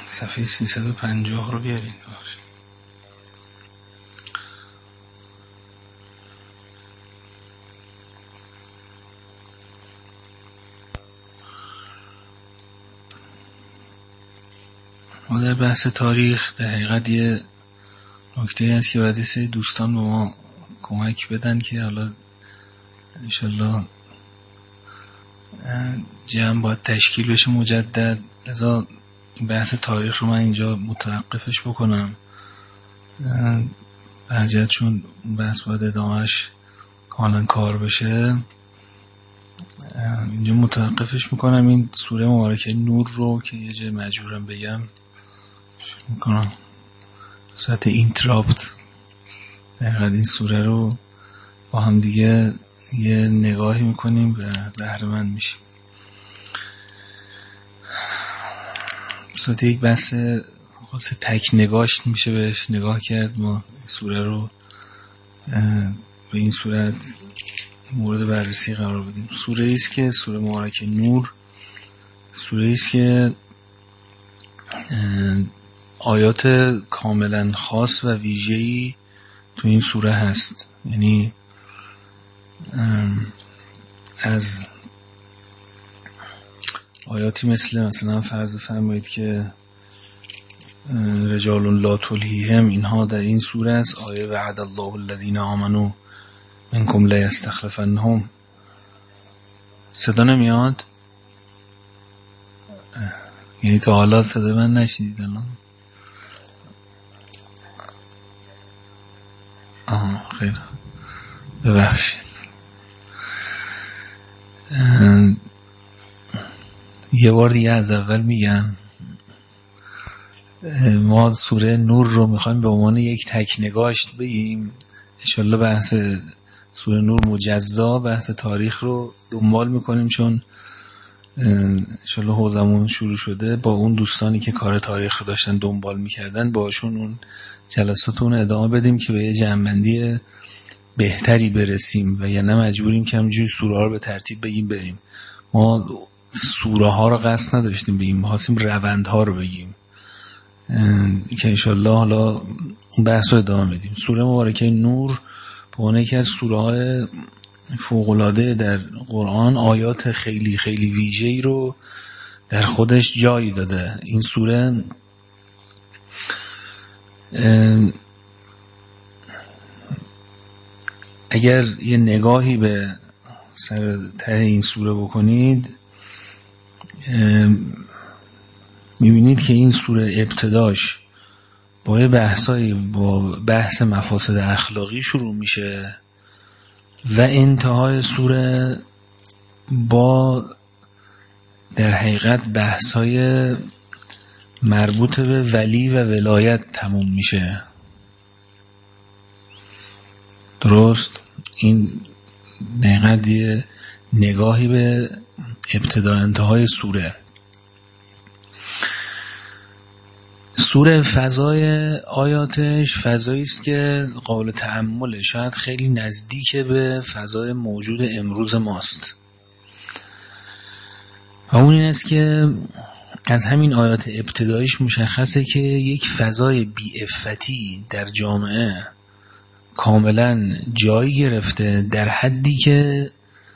صفحه 350 رو بیارین. ما در بحث تاریخ در حقیقت یه نکته هست که باید سری دوستان به ما کمک بدن که حالا انشالله جمع باید تشکیل بشه مجدد. لذا این بحث تاریخ رو من اینجا متوقفش بکنم، برجت چون بحث باید ادامهش کاملا کار بشه. اینجا متوقفش میکنم. این سوره مبارکه نور رو که یه جای مجبورم بگم شروع میکنم صورت اینتراپت. در این سوره رو با هم دیگه یه نگاهی میکنیم و بهره‌مند میشیم. صورت یک بحث خاص تک نگاش میشه بهش نگاه کرد. ما این سوره رو به این صورت مورد بررسی قرار بدیم. سوره ایست که سوره مبارکه نور، سوره ایست که آیات کاملا خاص و ویژه‌ای تو این سوره هست. یعنی از آیاتی مثلا فرض فرمایید که رجال لا تلهیهم، اینها در این سوره است. آیه وعد الله الذین آمنوا منکم لا یستخلفنهم. صدا نمیاد؟ یعنی تا حالا صدا من نشنیدید الان؟ خیلی ببخشید. یه بار دیگه از اول میگم، ما سوره نور رو میخوایم به عنوان یک تک نگاشت بگیم. انشالله بحث سوره نور مجزا بحث تاریخ رو دنبال میکنیم، چون انشالله حوزمون شروع شده. با اون دوستانی که کار تاریخ رو داشتن دنبال میکردن باشون اون جلساتون ادامه بدیم که به یه جمع‌بندی بهتری برسیم، و یا نه مجبوریم که همینجوری سوره ها رو به ترتیب بگیم بریم. ما سوره ها رو قصد نداشتیم بگیم، می‌خواستیم روند ها رو بگیم که انشالله حالا اون بحث رو ادامه بدیم. سوره مبارکه نور به عنوان یکی از سوره های فوق‌العاده در قرآن آیات خیلی خیلی ویژه‌ای رو در خودش جای داده. این سوره اگر یه نگاهی به سر ته این سوره بکنید میبینید که این سوره ابتداش با بحث مفاسد اخلاقی شروع میشه و انتهای سوره با در حقیقت بحث‌های مربوط به ولی و ولایت تموم میشه. درست؟ این دقیقاً یه نگاهی به ابتدا انتهای سوره. سوره فضای آیاتش فضایی است که قابل تأمله، شاید خیلی نزدیک به فضای موجود امروز ماست، و اون این است که از همین آیات ابتدایش مشخصه که یک فضای بی‌عفتی در جامعه کاملا جای گرفته، در حدی که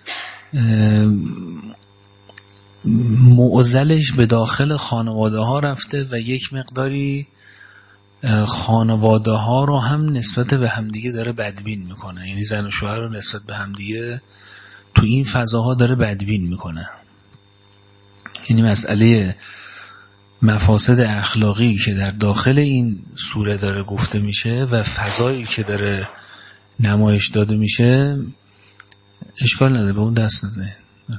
معضلش به داخل خانواده ها رفته و یک مقداری خانواده ها رو هم نسبت به همدیگه داره بدبین میکنه. یعنی زن و شوهر رو نسبت به همدیگه تو این فضاها داره بدبین میکنه. یعنی مسئله مفاسد اخلاقی که در داخل این سوره داره گفته میشه و فضایی که داره نمایش داده میشه اشکال نداره، به اون دست نده.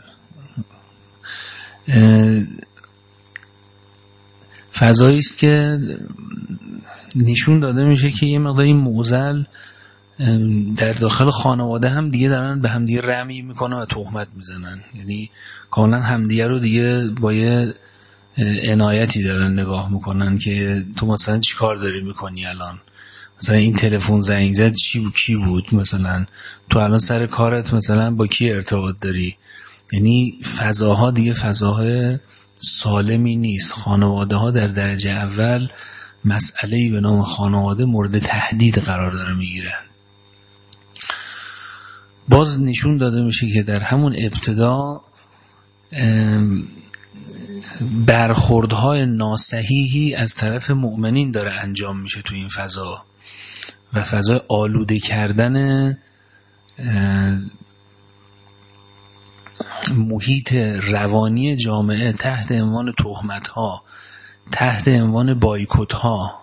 فضایی است که نشون داده میشه که یه مقداری معضل در داخل خانواده هم دیگه دارن به هم دیگه رمی میکنن و تهمت میزنن. یعنی کاملا همدیگه رو دیگه با یه عنایتی دارن نگاه میکنن که تو مثلا چی کار داری میکنی الان، مثلا این تلفن زنگ زد کی بود، مثلا تو الان سر کارت مثلا با کی ارتباط داری. یعنی فضاها دیگه فضاهای سالمی نیست. خانواده ها در درجه اول مسئله‌ای به نام خانواده مورد تهدید قرار داره میگیره. باز نشون داده میشه که در همون ابتدا برخوردهای ناصحیحی از طرف مؤمنین داره انجام میشه تو این فضا و فضای آلوده کردن محیط روانی جامعه تحت عنوان تهمت‌ها، تحت عنوان بایکوت‌ها،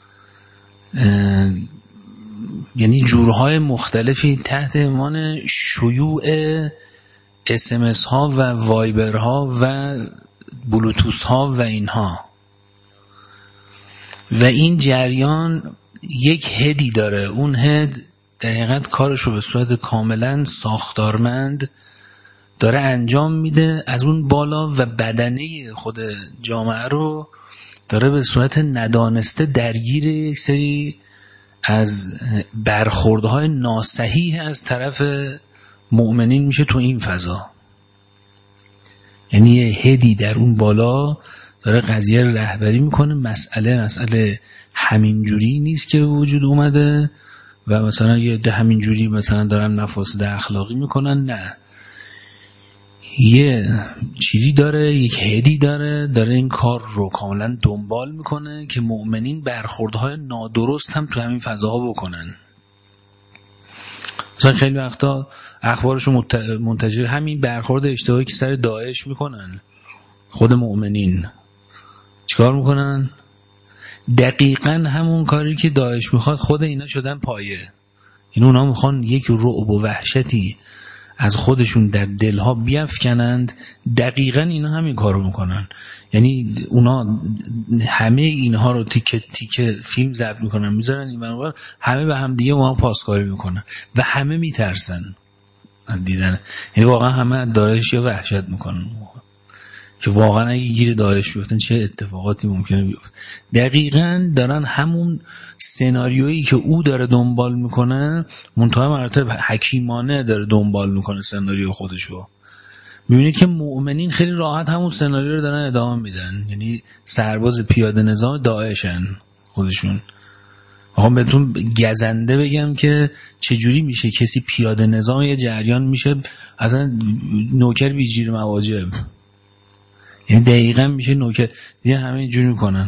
یعنی جورهای مختلفی تحت عنوان شیوع SMS ها و وایبر ها و بلوتوث ها و اینها. و این جریان یک هدی داره، اون هد در حقیقت کارش رو به صورت کاملا ساختارمند داره انجام میده از اون بالا و بدنه خود جامعه رو داره به صورت ندانسته درگیر یک سری از برخوردهای ناصحیح از طرف مؤمنین میشه تو این فضا. یعنی یه هدی در اون بالا داره قضیه رهبری میکنه. مسئله همینجوری نیست که وجود اومده و مثلا یه ده همینجوری مثلا دارن مفاسد اخلاقی میکنن، نه، یه چیزی داره، یک هدی داره این کار رو کاملا دنبال میکنه که مؤمنین برخوردهای نادرست هم تو همین فضاها بکنن. مثلا خیلی وقتا اخبارشو منتشر همین برخورد اشتباهی که سر داعش میکنن. خود مؤمنین چیکار میکنن؟ دقیقاً همون کاری که داعش میخواد خود اینا شدن پایه. این اونا میخوان یک رعب و وحشتی از خودشون در دلها بیفکنند. دقیقاً اینا همین کارو میکنن. یعنی اونا همه اینها رو تیکه تیکه فیلم ضبط میکنن میذارن این برابر، همه به هم دیگه اونا پاسکاری میکنن و همه میترسن از دیدن. یعنی واقعا همه داعش یا وحشت میکنن که واقعا اگه گیر داعش بیفتن چه اتفاقاتی ممکنه بیفته. دقیقاً دارن همون سناریویی که او داره دنبال میکنه، منتها مراتب حکیمانه داره دنبال میکنه سناریو خودشو. میبینید که مؤمنین خیلی راحت همون سناریو رو دارن ادامه میدن. یعنی سرباز پیاده نظام داعشن خودشون. میخوام بهتون گزنده بگم که چجوری میشه کسی پیاده نظام یه جریان میشه اصلا نوکر بیجیر مواجب. یعنی دقیقا میشه نوکر دیگه، همه اینجوری میکنن.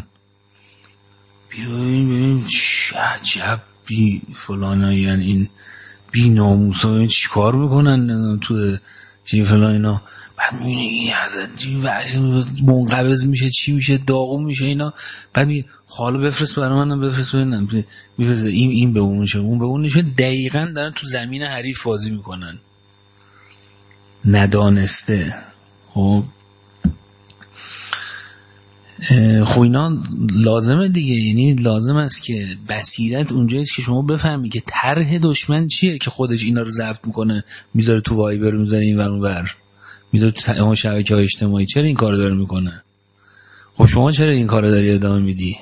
ببین چه عجب بی فلانایی، یعنی این بی ناموسا چی کار میکنن تو چی فلان اینا. بعد میبینه این حضرت منقبض میشه، چی میشه، داغون میشه اینا. بعد میگه حالا بفرست برای منم، بفرست ببینم، میفرست این به اون میشه، اون به اون میشه. دقیقاً دارن تو زمین حریف بازی میکنن ندانسته. خب اینا لازمه دیگه. یعنی لازم است که بصیرت اونجاییست که شما بفهمی که طرح دشمن چیه که خودش اینا رو ضبط میکنه میذاره تو وایبر، میذاره این ور اون ور، میذاره تو شبکه‌های اجتماعی. چرا این کارو داره میکنه؟ خب شما چرا این کارو داری ادامه میدی؟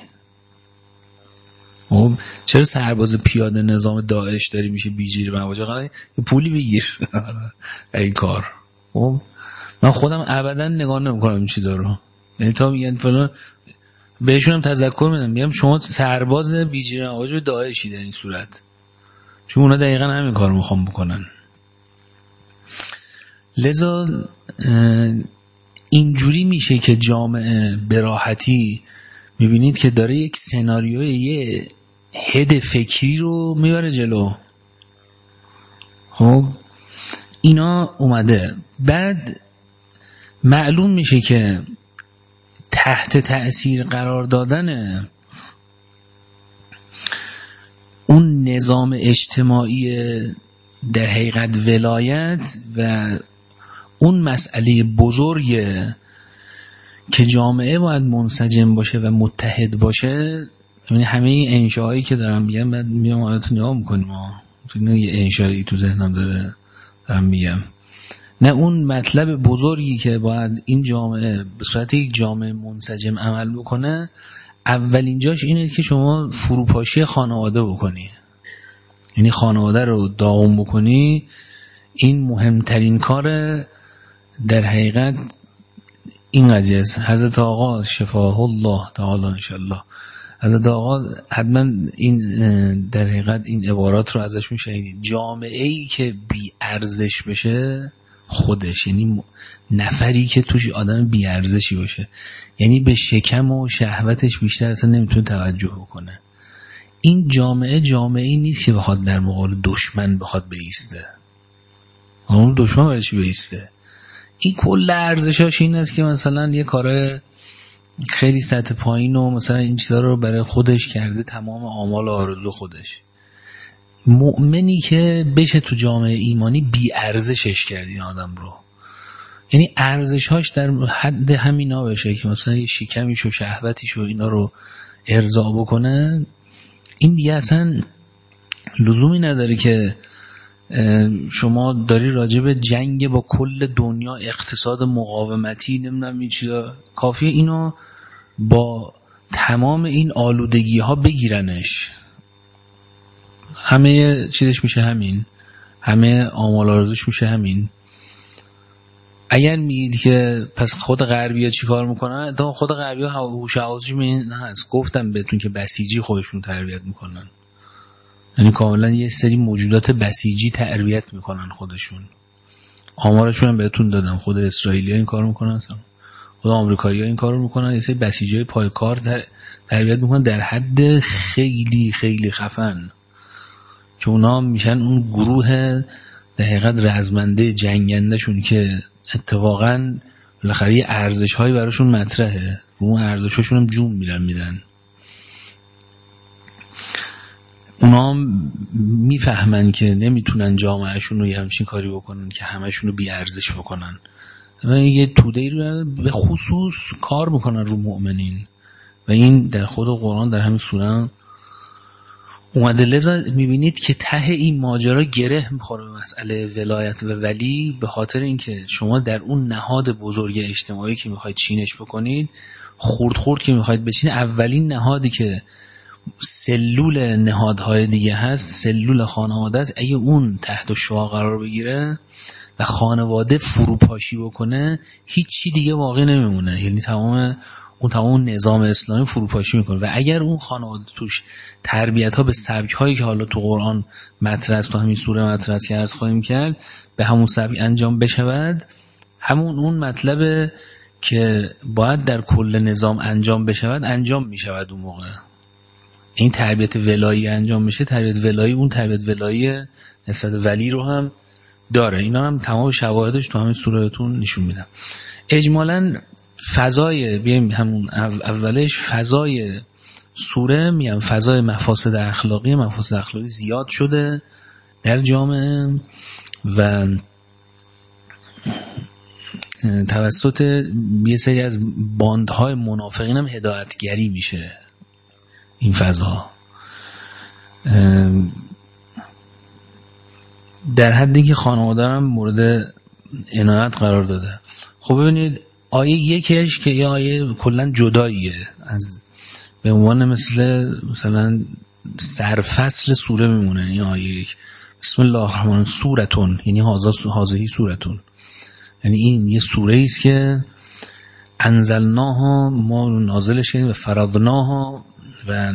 خب چرا سرباز پیاده نظام داعش داری میشه بیجیر مواجه؟ قراره پولی بگیر این کار. خب من خودم ابدا نگاه نمیکنم این چیزا رو. یعنی تا میگن فلان بهشون هم تذکر میدم، میگم شما سرباز بیجیر مواجه داعشی در این صورت، چون اونا دقیقا همین کار میخوام بکنن. لذا اینجوری میشه که جامعه به راحتی میبینید که داره یک سناریوی یه هد فکری رو میبره جلو. خب اینا اومده، بعد معلوم میشه که تحت تأثیر قرار دادن اون نظام اجتماعی در حقیقت ولایت و اون مسئله بزرگه که جامعه باید منسجم باشه و متحد باشه. یعنی همه این انشاهایی که دارم میگم بعد میام آیاتو نگاه میکنیم یه انشایی تو ذهنم دارم میگم، نه اون مطلب بزرگی که باید این جامعه به صورت یک جامعه منسجم عمل بکنه. اولین جاش اینه که شما فروپاشی خانواده بکنی، یعنی خانواده رو داغون بکنی. این مهمترین کار در حقیقت این قضیه است. حضرت آقا شفاه الله تعالی انشالله، حضرت آقا حتما این در حقیقت این عبارات رو ازشون شنیدید. جامعه ای که بی ارزش بشه خودش، یعنی نفری که توش آدم بی ارزشی باشه، یعنی به شکم و شهوتش بیشتر اصلا نمیتونه توجه بکنه، این جامعه نیست که بخواد در مقابل دشمن بخواد بایسته. اون دشمن برای چی بایسته؟ این کل ارزشاش این است که مثلا یه کار خیلی سطح پایین و مثلا این چیزا رو برای خودش کرده، تمام آمال و آرزو خودش. مؤمنی که بشه تو جامعه ایمانی بی ارزشش کردی آدم رو، یعنی ارزشاش در حد همینا بشه که مثلا یه شکمیش و شهوتیش و اینا رو ارضا بکنه، این دیگه اصلا لزومی نداره که شما داری راجب جنگ با کل دنیا، اقتصاد مقاومتی، نمیدونم این چیزا، کافیه اینو با تمام این آلودگی ها بگیرنش، همه چیزش میشه همین، همه آمال آرزوش میشه همین. اگر میگید که پس خود غربی‌ها چی کار میکنن، تا خود غربی‌ها هوش حواسشون این هست، گفتم بهتون که بسیجی خودشون تربیت میکنن، یعنی کاملا یه سری موجودات بسیجی تربیت میکنن خودشون. آمارشون هم بهتون دادم، خود اسرائیلی‌ها این کارو میکنن، خود آمریکایی‌ها این کارو میکنن، یه سری بسیجی‌های پایکار تربیت میکنن در حد خیلی خیلی خفن، که اونا میشن اون گروه در حقیقت رزمنده جنگنده شون که اتفاقا بالاخره یه ارزش‌هایی براشون مطرحه، رو اون ارزش‌هاشون هم جون میدن. اونا هم میفهمن که نمیتونن جامعهشون رو یه همچین کاری بکنن که همشون رو بی ارزش بکنن، یه توده‌ای رو به خصوص کار میکنن رو مؤمنین و این در خود قرآن در همین سوره اومده. لذا میبینید که ته این ماجرا گره میخوره به مسئله ولایت و ولی، به خاطر اینکه شما در اون نهاد بزرگ اجتماعی که میخواید چینش بکنید، خورد که میخواید بچین، اولین نهادی که سلول نهادهای دیگه هست، سلول خانواده است، اگه اون تحت شعاع قرار بگیره و خانواده فروپاشی بکنه، هیچی دیگه باقی نمیمونه، یعنی تمام نظام اسلامی فروپاشی میکنه. و اگر اون خانواده توش تربیت ها به سبک هایی که حالا تو قرآن مطرح است، تو همین سوره مطرح که عرض خواهیم کرد، به همون سبک انجام بشود، همون اون مطلب که باید در کل نظام انجام بشود انجام میشود. اون موقع این تربیت ولایی انجام میشه، تربیت ولایی اون تربیت ولایی نسبت ولی رو هم داره. اینا هم تمام شواهدش تو همین سورهتون نشون میدم. اجمالاً فضای بیایم همون اولش، فضای سوره میگم فضای مفاسد اخلاقی زیاد شده در جامعه و توسط یه سری از باندهای منافقین هم هدایتگری میشه این فضا، در حدی که خانواده هم مورد عنایت قرار داده. خب ببینید آیه یکش که یه آیه کلن جداییه از به عنوان مثلا سرفصل سوره میمونه. این آیه یک بسم الله الرحمن سورتون، یعنی هازهی سورتون، یعنی این یه سوره ایست که انزلناها، ما نازلش کردیم، و فرضناها، و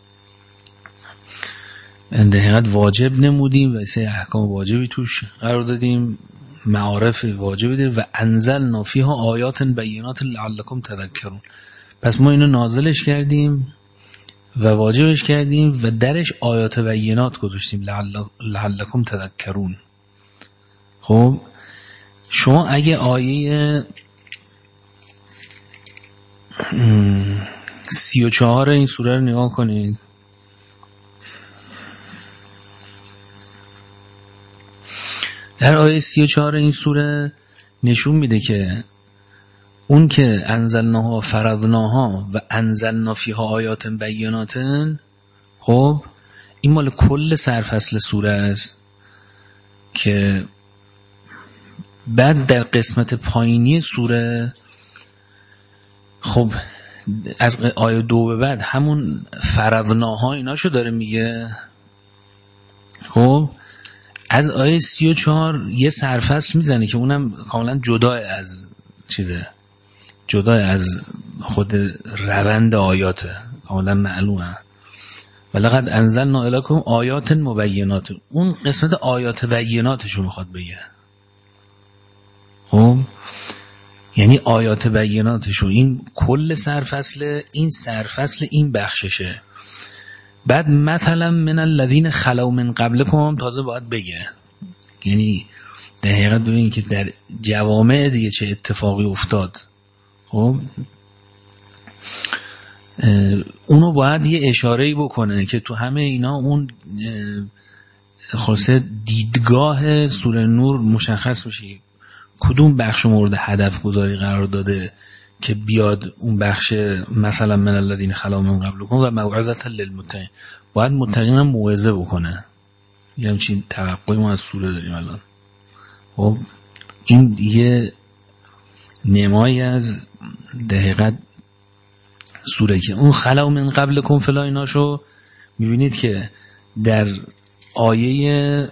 در حقیقت واجب نمودیم و سه احکام واجبی توش قرار دادیم، معارف واجبی داریم، و انزلنا فیها آیات بینات لعلکم تذکرون. پس ما اینو نازلش کردیم و واجبش کردیم و درش آیات بینات گذاشتیم لعلکم تذکرون. خب شما اگه آیه 34 این سوره رو نگاه کنید، در آیه 34 این سوره نشون میده که اون که انزلناها فرضناها و انزلنا فیها آیات بینات، خب این مال کل سرفصل سوره است، که بعد در قسمت پایینی سوره خب از آیه 2 به بعد همون فرضناها ایناشو داره میگه. خب از آیه 34 یه سرفصل میزنه که اونم کاملا جدا از چیزه، جدا از خود روند آیاته، کاملا معلومه. ولقد انزلنا الیکم آیات مبینات، اون قسمت آیات بیناتشو میخواد بگه. خب یعنی آیات بیناتشو، این کل سرفصل، این سرفصل این بخششه. بعد مثلا من الذین خلو من قبلکم هم تازه باید بگه. یعنی در حقیقت ببینید که در جوامع دیگه چه اتفاقی افتاد. خب اونو باید یه اشاره‌ای بکنه که تو همه اینا اون خلاصه دیدگاه سوره نور مشخص بشه کدوم بخش مورد هدف گذاری قرار داده که بیاد اون بخش مثلا من الذین خلو من قبلکم و موعظة للمتقین، باید متقین هم موعظه بکنه. یه همچین توقعی ما از سوره داریم الان. خب این یه نمایی از دقیقت سوره که اون خلو من قبلکم فلا ایناشو میبینید که در آیه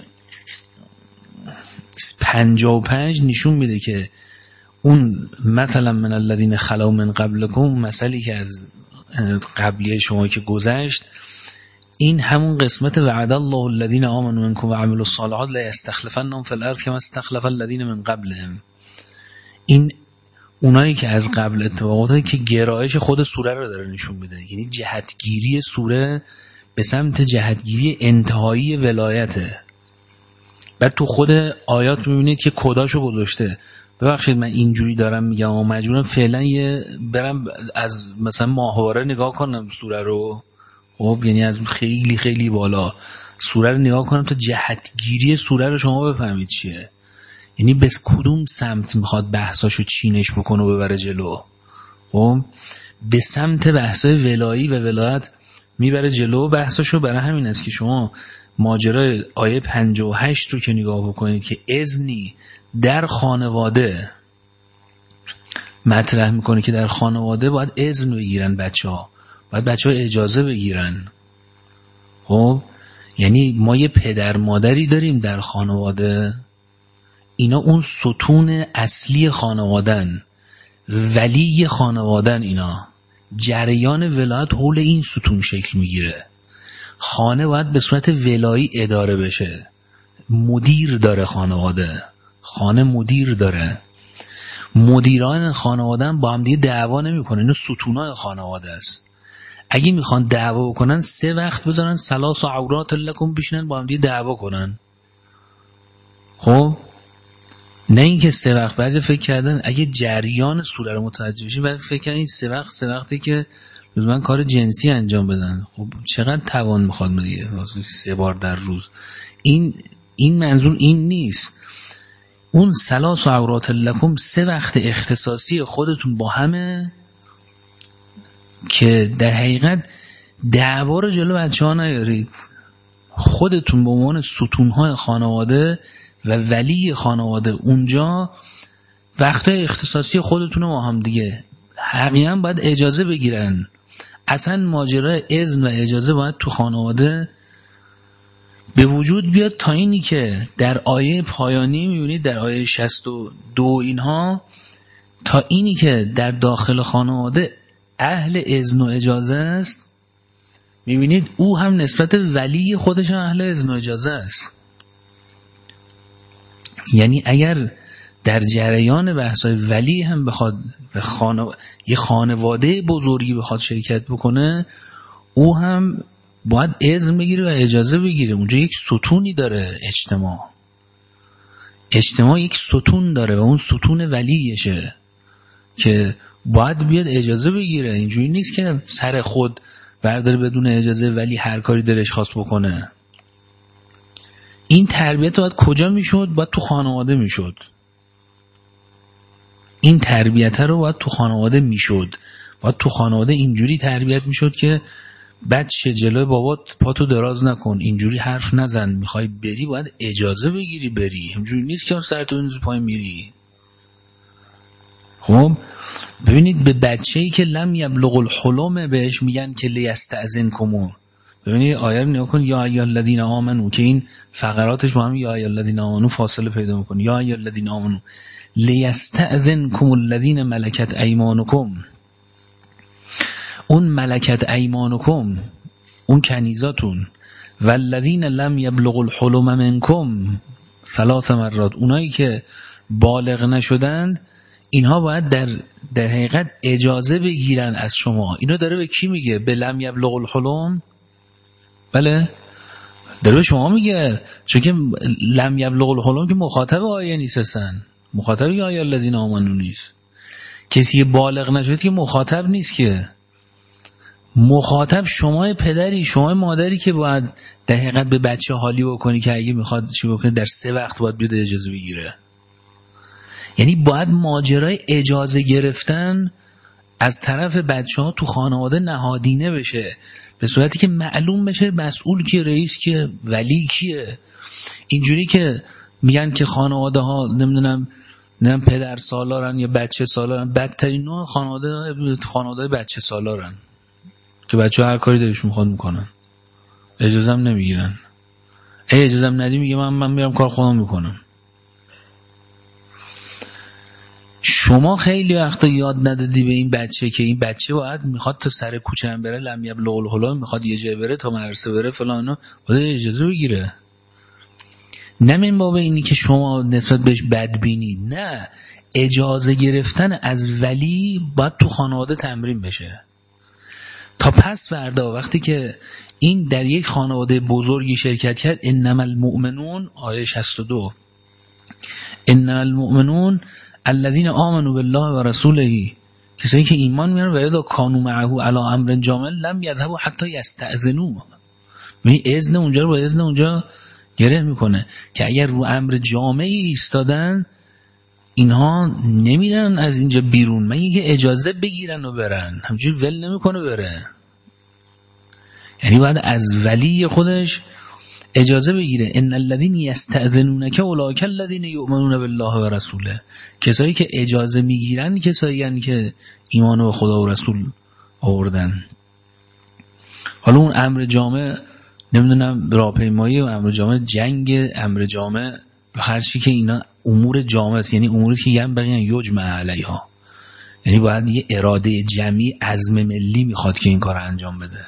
55 نشون میده که اون مثلا من الذین خلو من قبلکم، مسئله که از قبلیه شما که گذشت، این همون قسمت وعد الله الذین آمنوا منکم و عملوا الصالحات لا یستخلفنهم فی الارض کما استخلف الذین من قبلهم. این اونایی که از قبل اتفاقاتی که گرایش خود سوره رو داره نشون میده، یعنی جهتگیری سوره به سمت جهتگیری انتهایی ولایته. بعد تو خود آیات میبینید که کداشو گذاشته. ببخشید من اینجوری دارم میگم و مجبورم فعلا برم از مثلا ماهواره نگاه کنم سوره رو. خب یعنی از خیلی خیلی بالا سوره رو نگاه کنم تا جهتگیری سوره رو شما بفهمید چیه. یعنی به کدوم سمت میخواد بحثاشو چینش بکنه و ببره جلو. خب به سمت بحثای ولایی و ولایت میبره جلو بحثاشو. برای همین است که شما ماجرای آیه 58 رو که نگاه بکنید که اذنی در خانواده مطرح میکنه که در خانواده باید اذن بگیرن بچه‌ها، باید بچه‌ها اجازه بگیرن. خب یعنی ما یه پدر مادری داریم در خانواده، اینا اون ستون اصلی خانوادن، ولی خانوادن، اینا جریان ولایت حول این ستون شکل میگیره. خانه باید به صورت ولایی اداره بشه، مدیر داره خانواده، خانه مدیر داره. مدیران خانواده با هم دیگه دعوا نمیکنن، اینا ستونای خانواده است. اگه میخوان دعوا بکنن 3 وقت بذارن ثلاث عورات لکم بشینن با هم دیگه دعوا کنن. خب نه اینکه 3 وقت. بعضی فکر کردن اگه جریان سوره رو متوجه بشین بعد فکر کردن این 3 وقت 3 وقتی که لزوما کار جنسی انجام بدن. خب چقدر توان میخواد دیگه 3 بار در روز. این منظور این نیست. اون ثلاث عورات لکم 3 وقت اختصاصی خودتون با همه که در حقیقت دعوا رو جلو بچه‌ها نیارید. خودتون به عنوان ستون‌های خانواده و ولی خانواده اونجا وقتای اختصاصی خودتون با هم دیگه حقیقاً باید اجازه بگیرن. اصلا ماجرای اذن و اجازه باید تو خانواده به وجود بیاد تا اینی که در آیه پایانی میبینید در آیه 62 اینها، تا اینی که در داخل خانواده اهل اذن و اجازه است، میبینید او هم نسبت ولی خودش اهل اذن و اجازه است. یعنی اگر در جریان بحث‌های ولی هم بخواد یه خانواده بزرگی بخواد شرکت بکنه، او هم باید اذن بگیره و اجازه بگیره. اونجا یک ستونی داره، اجتماع یک ستون داره و اون ستون ولیشه که باید بیاد اجازه بگیره. اینجوری نیست که سر خود برداره بدون اجازه ولی هر کاری دلش خواست بکنه. این تربیت باید کجا میشد؟ باید تو خانواده میشد. این تربیت رو باید تو خانواده میشد. باید تو خانواده اینجوری تربیت میشد که بچه جلوی بابات پاتو دراز نکن، اینجوری حرف نزن، میخوای بری باید اجازه بگیری بری. اینجوری نیست که سرتو بندازی پای میری. خب ببینید به بچه‌ای که لم یبلغ الحلم بهش میگن که لیستأذنکم، ببینید آیه رو نگاه کن، یا ایها الذین آمنو، که این فقراتش با هم یا ایها الذین آمنو فاصله پیدا میکنه. یا ایها الذین آمنو لیستأذنکم الذین ملکت ایمانکم، اون ملکت ایمانکم، اون کنیزاتون، والذین لم یبلغوا الحلم منکم 3 مرات، اونایی که بالغ نشدند، اینها باید در حقیقت اجازه بگیرن از شما. اینو داره به کی میگه؟ به لم یبلغوا الحلم؟ بله داره به شما میگه، چون که لم یبلغوا الحلم که مخاطب آیه نیست، اصلا مخاطب آیه الذین آمنو نیست. کسی که بالغ نشده که مخاطب نیست، که مخاطب شما پدری، شما مادری که باید در حقیقت به بچه حالی بکنی که اگه میخواد چی بکنه در 3 وقت باید بیاد اجازه بگیره. یعنی باید ماجرای اجازه گرفتن از طرف بچه ها تو خانواده نهادینه بشه، به صورتی که معلوم بشه مسئول کیه، رئیس کیه، ولی کیه. اینجوری که میگن که خانواده ها نمیدونم پدر سالارن یا بچه سالارن، بدترین نوع خانواده بچه سالارن که بچه ها هر کاری دلشون میخواد میکنن، اجازه هم نمیگیرن. اجازه هم ندی میگه من میرم کار خودم میکنم. شما خیلی وقتا یاد ندادی به این بچه که این بچه باید میخواد تا سر کوچه هم بره، لم یبلغ الحلم، میخواد یه جای بره تا مدرسه بره فلان، باید اجازه بگیره. نه من بابا اینی که شما نسبت بهش بدبینی، نه، اجازه گرفتن از ولی باید تو خانواده تمرین بشه تا پس فردا وقتی که این در یک خانواده بزرگی شرکت کرد. انما المؤمنون، آیه 62، انما المؤمنون الذین آمنوا بالله و رسوله، کسایی که ایمان میارن و اذا کانوا معه علی امر جامع لم یذهبوا حتی یستأذنوه. یعنی اذن اونجا رو با اذن اونجا گره میکنه که اگر رو امر جامعی ایستادن اینها نمیرن از اینجا بیرون، من یه اجازه بگیرن و برن، همچنین ول نمیکنه بره. یعنی باید از ولی خودش اجازه بگیره. ان الذين يستأذنونك اولئک الذين يؤمنون بالله و رسوله، کسایی که اجازه میگیرن کسایی هستند که ایمان به خدا و رسول آوردن. حالا اون امر جامع، نمیدونم راهپیمایی و امر جامع، جنگ، امر جامع، هر چی که اینا امور جامع است، یعنی اموری که ینبغی یجمع علیها، یعنی باید یه اراده جمعی، عزم ملی میخواد که این کار انجام بده.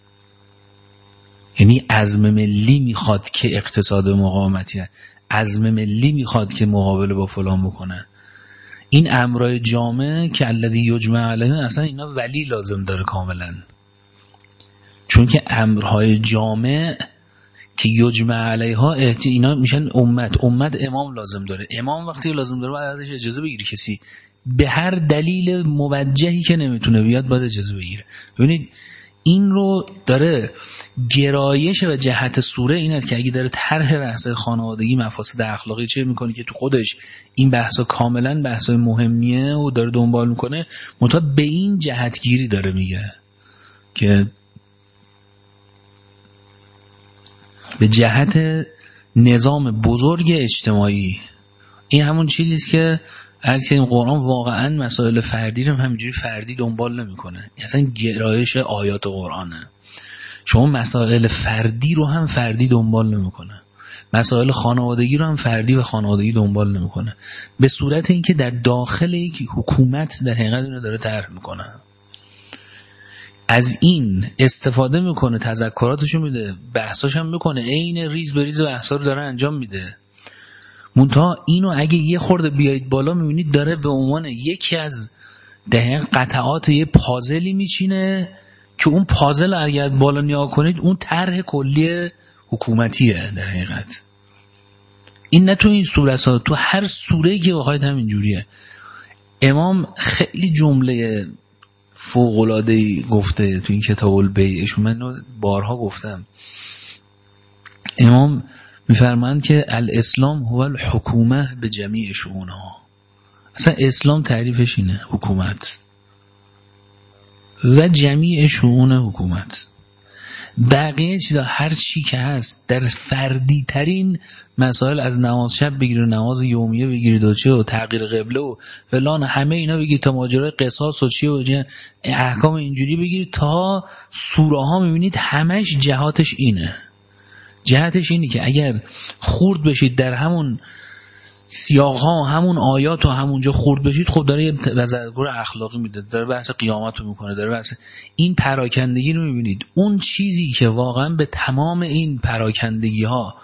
یعنی عزم ملی میخواد که اقتصاد مقاومتی، عزم ملی میخواد که مقابله با فلان بکنه. این امرای جامع که الذی یجمع علیه، اصلا اینا ولی لازم داره کاملا، چون که امرهای جامع که یجمع علیها اینا میشن امت امام لازم داره. امام وقتی لازم داره باید ازش اجازه بگیره، کسی به هر دلیل موجهی که نمیتونه بیاد باید اجازه بگیره. ببینید این رو داره گرایش و جهت سوره این است که اگه داره طرح بحث خانوادگی، مفاسد اخلاقی چه میکنه که تو خودش این بحثا کاملا بحثای مهمیه و داره دنبال میکنه، منتها به این جهتگیری داره میگه که به جهت نظام بزرگ اجتماعی. این همون چیزیست که هرچه این قرآن واقعا مسائل فردی رو همینجوری فردی دنبال نمیکنه، اصلا گرایش آیات قرآنه. شما مسائل فردی رو هم فردی دنبال نمیکنه، مسائل خانوادگی رو هم فردی و خانوادگی دنبال نمیکنه، به صورت اینکه در داخل یک حکومت در حقیقت اینو داره طرح میکنه، از این استفاده میکنه، تذکراتشو میده، بحثاش هم میکنه، عین ریز به ریز بحثا رو داره انجام میده. منتها اینو اگه یه خورده بیایید بالا میبینید داره به عنوان یکی از دقیق قطعات یه پازلی میچینه که اون پازل اگر بالا نیا کنید اون طرح کلی حکومتیه در حقیقت. این نه تو این سوره است، تو هر سوره‌ای که بخواید همین جوریه. امام خیلی جمله فوق‌العاده‌ای گفته تو این کتاب البیع، من بارها گفتم. امام میفرمایند که الاسلام هو الحکومه به جمیع شؤونها. اصلا اسلام تعریفش اینه، حکومت و جمیع شؤون حکومت. بقیه چیزا هر چی که هست در فردی ترین مسائل، از نماز شب بگیری و نماز یومیه بگیرید و چه و تغییر قبله و فلان، همه اینا بگیرید تا ماجرای قصاص و چی و احکام اینجوری بگیرید، تا سوره ها میبینید همش جهاتش اینه. جهتش اینه که اگر خورد بشید در همون سیاق ها، همون آیات و همونجا خورد بشید، خب داره یه تذکر اخلاقی میده، داره بحث قیامت رو میکنه، داره بحث این پراکندگی رو میبینید. اون چیزی که واقعا به تمام این پراکندگی ها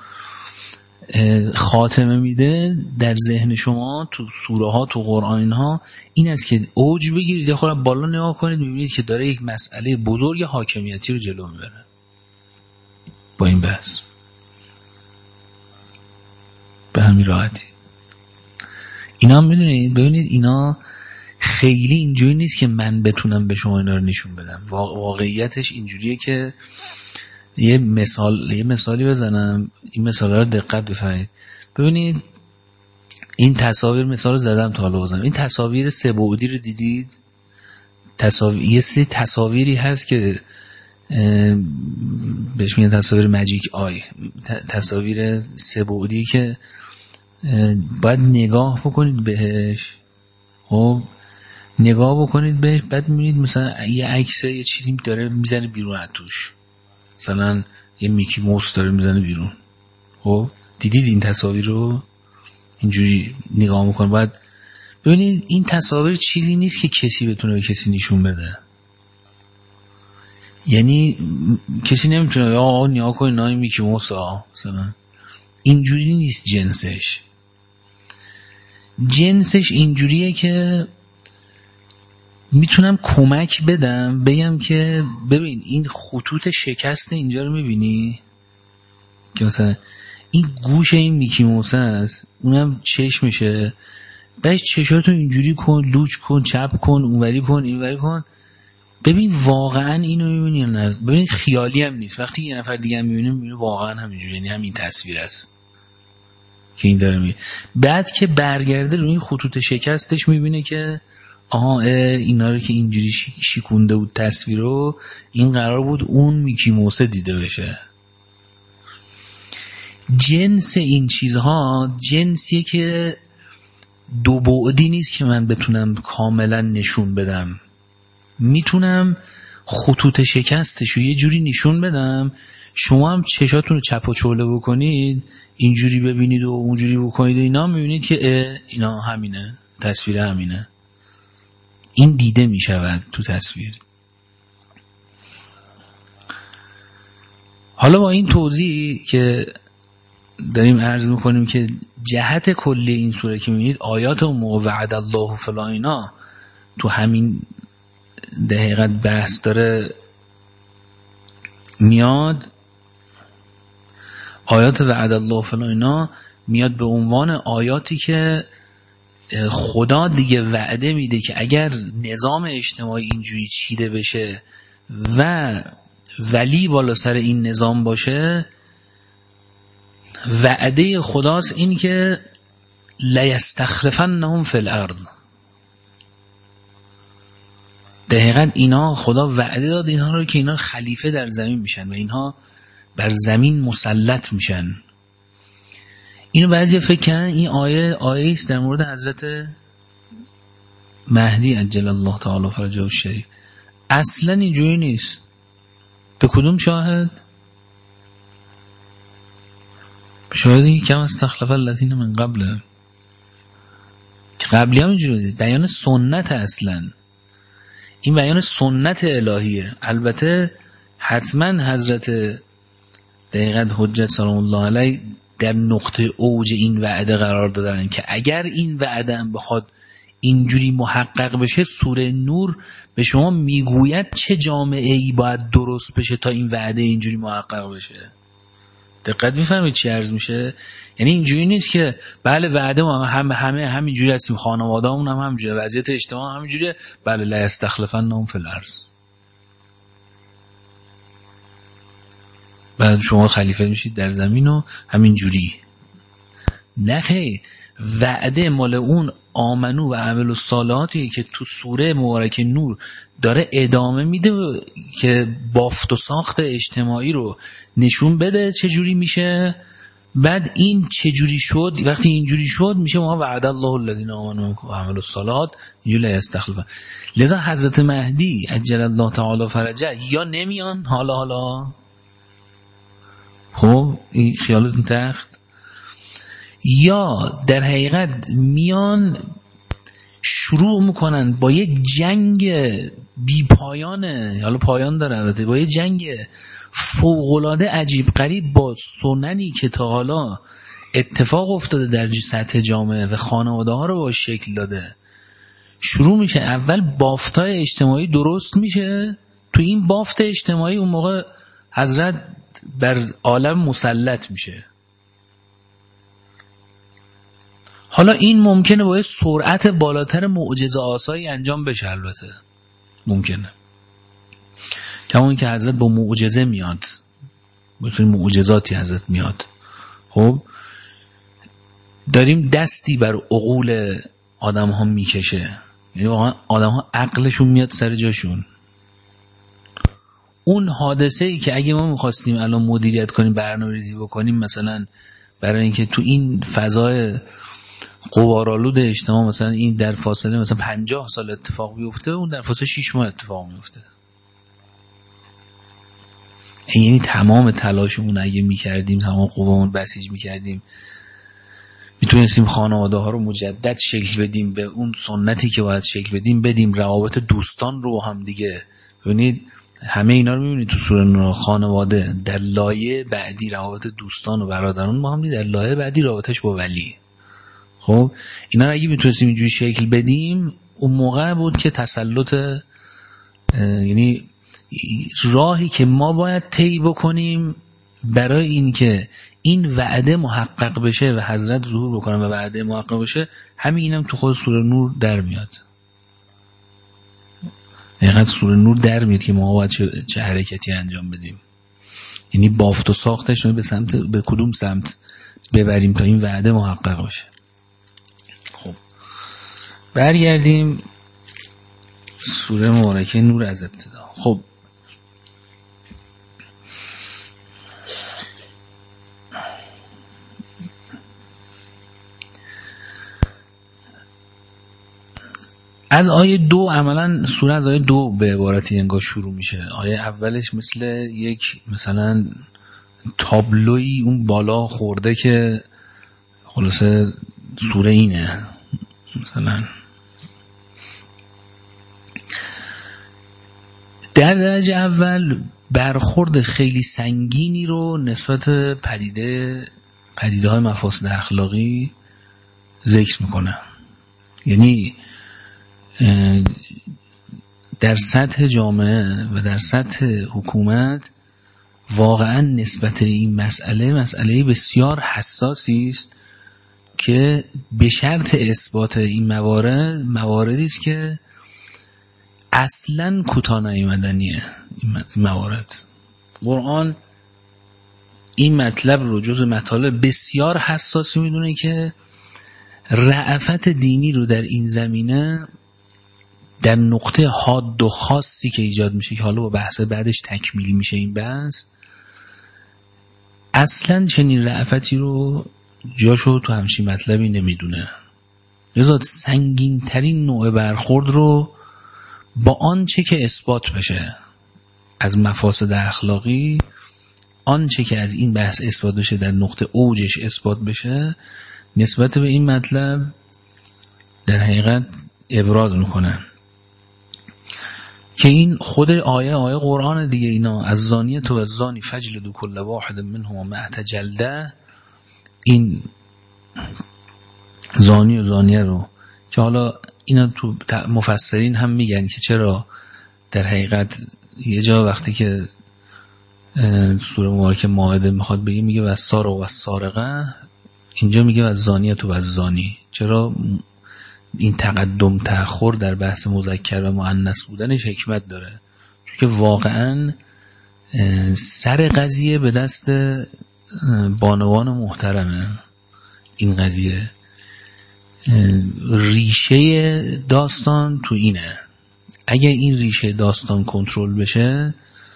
خاتمه میده در ذهن شما تو سوره ها، تو قرآن ها، این است که اوج بگیرید، یه خورده بالا نگاه کنید، میبینید که داره یک مسئله بزرگ حاکمیتی رو جلو میبره با این بحث. به همین راحتی. اینا هم میدونید، ببینید اینا خیلی اینجوری نیست که من بتونم به شما اینا رو نشون بدم. واقعیتش اینجوریه که یه مثالی بزنم، این مثال رو دقت بفرمایید. ببینید این تصاویر، مثال زدم تا حالا بزنم، این تصاویر سه بعدی رو دیدید؟ یه سری تصاویری هست که بهش میگن تصاویر ماجیک آی، تصاویر سه بعدی که باید نگاه بکنید بهش، خب نگاه بکنید بهش، بعد میبینید مثلا یه عکس یه چیزی داره میزنه بیرون از توش، مثلا یه میکی موس داره میزنه بیرون. خب دیدید این تصاویر رو؟ اینجوری نگاه میکنید، باید ببینید این تصاویر چیزی نیست که کسی بتونه به کسی نشون بده. یعنی کسی نمیتونه آقا نیا کن اینا میکی موس مثلا، اینجوری نیست. جنسش اینجوریه که میتونم کمک بدم، بگم که ببین این خطوط شکست اینجا رو میبینی که مثلا این گوش این میکی موس است، اونم چشمشه، بعد چشاتو اینجوری کن، لوچ کن، چپ کن، اونوری کن، اینوری کن، ببین واقعا اینو میبینی یا نه. ببینید خیالی هم نیست، وقتی یه نفر دیگه هم میبینه واقعا همینجوری، یعنی همین تصویر است که این داره میگه. بعد که برگرده روی این خطوط شکستش میبینه که آها اینا رو که اینجوری شیکونده بود تصویر رو، این قرار بود اون میکی موسه دیده بشه. جنس این چیزها جنسیه که دو بعدی نیست که من بتونم کاملا نشون بدم. میتونم خطوط شکستش رو یه جوری نشون بدم، شما هم چشاتون رو چپ و چوله بکنید، اینجوری ببینید و اونجوری بکنید و اینا، میبینید که اینا همینه، تصویر همینه. این دیده میشود تو تصویر. حالا با این توضیح که داریم عرض میکنیم که جهت کلی این سوره که میبینید آیات و وعد الله فلان اینا تو همین دقیقت بحث داره میاد. آیات وعد الله فلان اینا میاد به عنوان آیاتی که خدا دیگه وعده میده که اگر نظام اجتماعی اینجوری چیده بشه و ولی بالا سر این نظام باشه، وعده خداست این که لیستخلفنهم فی الارض. دقیقاً اینا خدا وعده داد اینها رو که اینا خلیفه در زمین میشن و اینها بر زمین مسلط میشن. اینو بعضی فکر کردن این آیه است در مورد حضرت مهدی عجل الله تعالی فرجه الشریف. اصلا اینجوری نیست. به کدوم شاهد؟ به شاهدی که کم استخلف الذین من قبله، که قبلی هم اینجوری بیان سنت، اصلا این بیان سنت الهیه. البته حتما حضرت دقیقاً حجت سلام الله علیه در نقطه اوج این وعده قرار دادن که اگر این وعده هم بخواد اینجوری محقق بشه، سوره نور به شما میگوید چه جامعه ای باید درست بشه تا این وعده اینجوری محقق بشه. دقت میفهمید چی عرض میشه؟ یعنی اینجوری نیست که بله وعده ما همه همینجوری هستیم، خانواده‌مون هم همینجوری، وضعیت اجتماعی همینجوریه، بله لا استخلفنهم فی الارض، بعد شما خلیفه میشید در زمین و همینجوری. نه خیر، وعده مال اون آمنو و عملوا الصالحاتی که تو سوره مبارکه نور داره ادامه میده که بافت و ساخت اجتماعی رو نشون بده چجوری میشه. بعد این چجوری شد؟ وقتی اینجوری شد میشه ما وعد الله الذین آمنوا و عملوا الصالحات لا یستخلفن. لذا حضرت مهدی عجل الله تعالی فرجه یا نمیان حالا خب این خیالتون تخت، یا در حقیقت میان شروع میکنن با یک جنگ بی پایانه، حالا پایان داره البته، با یک جنگ فوق‌العاده عجیب غریب با سننی که تا حالا اتفاق افتاده در سطح جامعه و خانواده ها رو با شکل داده شروع میشه. اول بافتای اجتماعی درست میشه، تو این بافت اجتماعی اون موقع حضرت بر عالم مسلط میشه. حالا این ممکنه با سرعت بالاتر معجزه آسایی انجام بشه، البته ممکنه، کما که حضرت با معجزه میاد، مثل معجزاتی حضرت میاد. خب داریم دستی بر عقول آدم ها میکشه، یعنی واقعا آدم ها عقلشون میاد سر جاشون. اون حادثه ای که اگه ما میخواستیم الان مدیریت کنیم، برنامه‌ریزی بکنیم، مثلا برای اینکه تو این فضای غبارآلود اجتماع مثلا این در فاصله مثلا 50 سال اتفاق بیفته، اون در فاصله 6 ماه اتفاق میفته. یعنی تمام تلاشمون اگه میکردیم، تمام قوامون بسیج میکردیم، میتونستیم خانواده ها رو مجدد شکل بدیم به اون سنتی که باید شکل بدیم، روابط دوستان رو هم دیگه. ببینید همه اینا رو میبینید تو سوره نور، خانواده در لایه بعدی روابط دوستان و برادران ما هم در لایه بعدی رابطش با ولی. خب اینا رو اگه میتونستیم اینجوری شکل بدیم، اون موقع بود که تسلط، یعنی راهی که ما باید طی بکنیم برای این که این وعده محقق بشه و حضرت ظهور بکنه و وعده محقق بشه، همین اینم تو خود سوره نور در میاد. دقیقاً سوره نور در میاد که ما باید چه حرکتی انجام بدیم، یعنی بافت و ساختش رو به کدوم سمت ببریم تا این وعده محقق بشه. خب برگردیم سوره مبارکه نور از ابتدا. خب از آیه 2 عملا سوره از آیه 2 به عبارتی انگار شروع میشه. آیه اولش مثل یک مثلا تابلوی اون بالا خورده که خلاصه سوره اینه، مثلا در درجه اول برخورد خیلی سنگینی رو نسبت پدیده های مفاسد اخلاقی ذکر میکنه. یعنی در سطح جامعه و در سطح حکومت واقعا نسبت این مسئله بسیار حساسی است که به شرط اثبات این مواردی است که اصلا کوتاه نیامدنیه. این موارد قرآن این مطلب رو جز مطالب بسیار حساسی میدونه که رأفت دینی رو در این زمینه در نقطه حاد و خاصی که ایجاد میشه که حالا با بحث بعدش تکمیلی میشه این بحث، اصلا چنین رأفتی رو جاشو تو همچین مطلبی نمیدونه. لذا سنگین ترین نوع برخورد رو با آنچه که اثبات بشه از مفاسد اخلاقی، آنچه که از این بحث اثبات بشه در نقطه اوجش اثبات بشه، نسبت به این مطلب در حقیقت ابراز میکنه که این خود آیه قرآن دیگه. اینا از زانیه تو و زانی فجلدوا کل واحد منهما 100 جلده، این زانی و زانیه رو که حالا اینا تو مفسرین هم میگن که چرا در حقیقت یه جا وقتی که سوره مبارکه مائده میخواد بگه میگه والسارق والسارقه، اینجا میگه والزانیه تو والزانی. چرا این تقدم تأخر در بحث مذکر و مؤنث بودنش حکمت داره، چون که واقعا سر قضیه به دست بانوان محترمه. این قضیه ریشه داستان تو اینه. اگه این ریشه داستان کنترل بشه،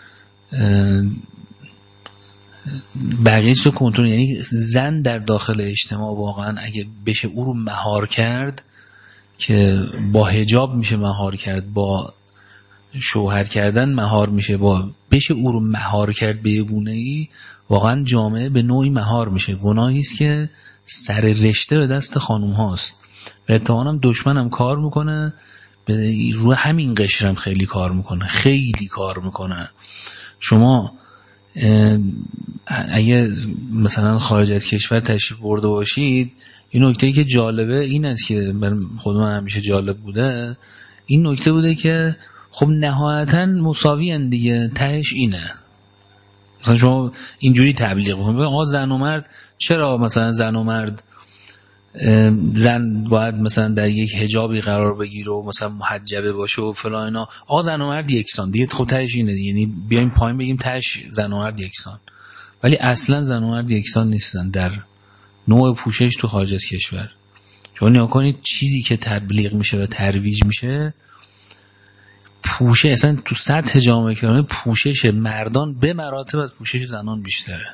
بقیه چیز کنترل، یعنی زن در داخل اجتماع واقعا اگه بشه او رو مهار کرد، که با حجاب میشه مهار کرد، با شوهر کردن مهار میشه، با بشه او رو مهار کرد به یه گونه‌ای، واقعا جامعه به نوعی مهار میشه. گناهی است که سر رشته به دست خانم هاست و اتهامم دشمنم کار میکنه، رو همین قشرم خیلی کار میکنه، خیلی کار میکنه. شما اگه مثلا خارج از کشور تشریف برده باشید، این نکته‌ای که جالبه این است که من خودم همیشه جالب بوده، این نکته بوده که خب نهایتا مساوی دیگه، تهش اینه. مثلا شما اینجوری تبلیغ بکنید آقا زن و مرد، چرا مثلا زن و مرد، زن باید مثلا در یک حجابی قرار بگیره و مثلا محجبه باشه و فلان اینا، آقا زن و مرد یکسان دیگه. خب تهش اینه، یعنی بیایم پایین بگیم تهش زن و مرد یکسان، ولی اصلا زن و مرد یکسان نیستن در نوع پوشش تو خارج از کشور. شما نگاه کنید چیزی که تبلیغ میشه و ترویج میشه، پوشش اصلا تو سطح جامعه کرانه، پوشش مردان به مراتب از پوشش زنان بیشتره.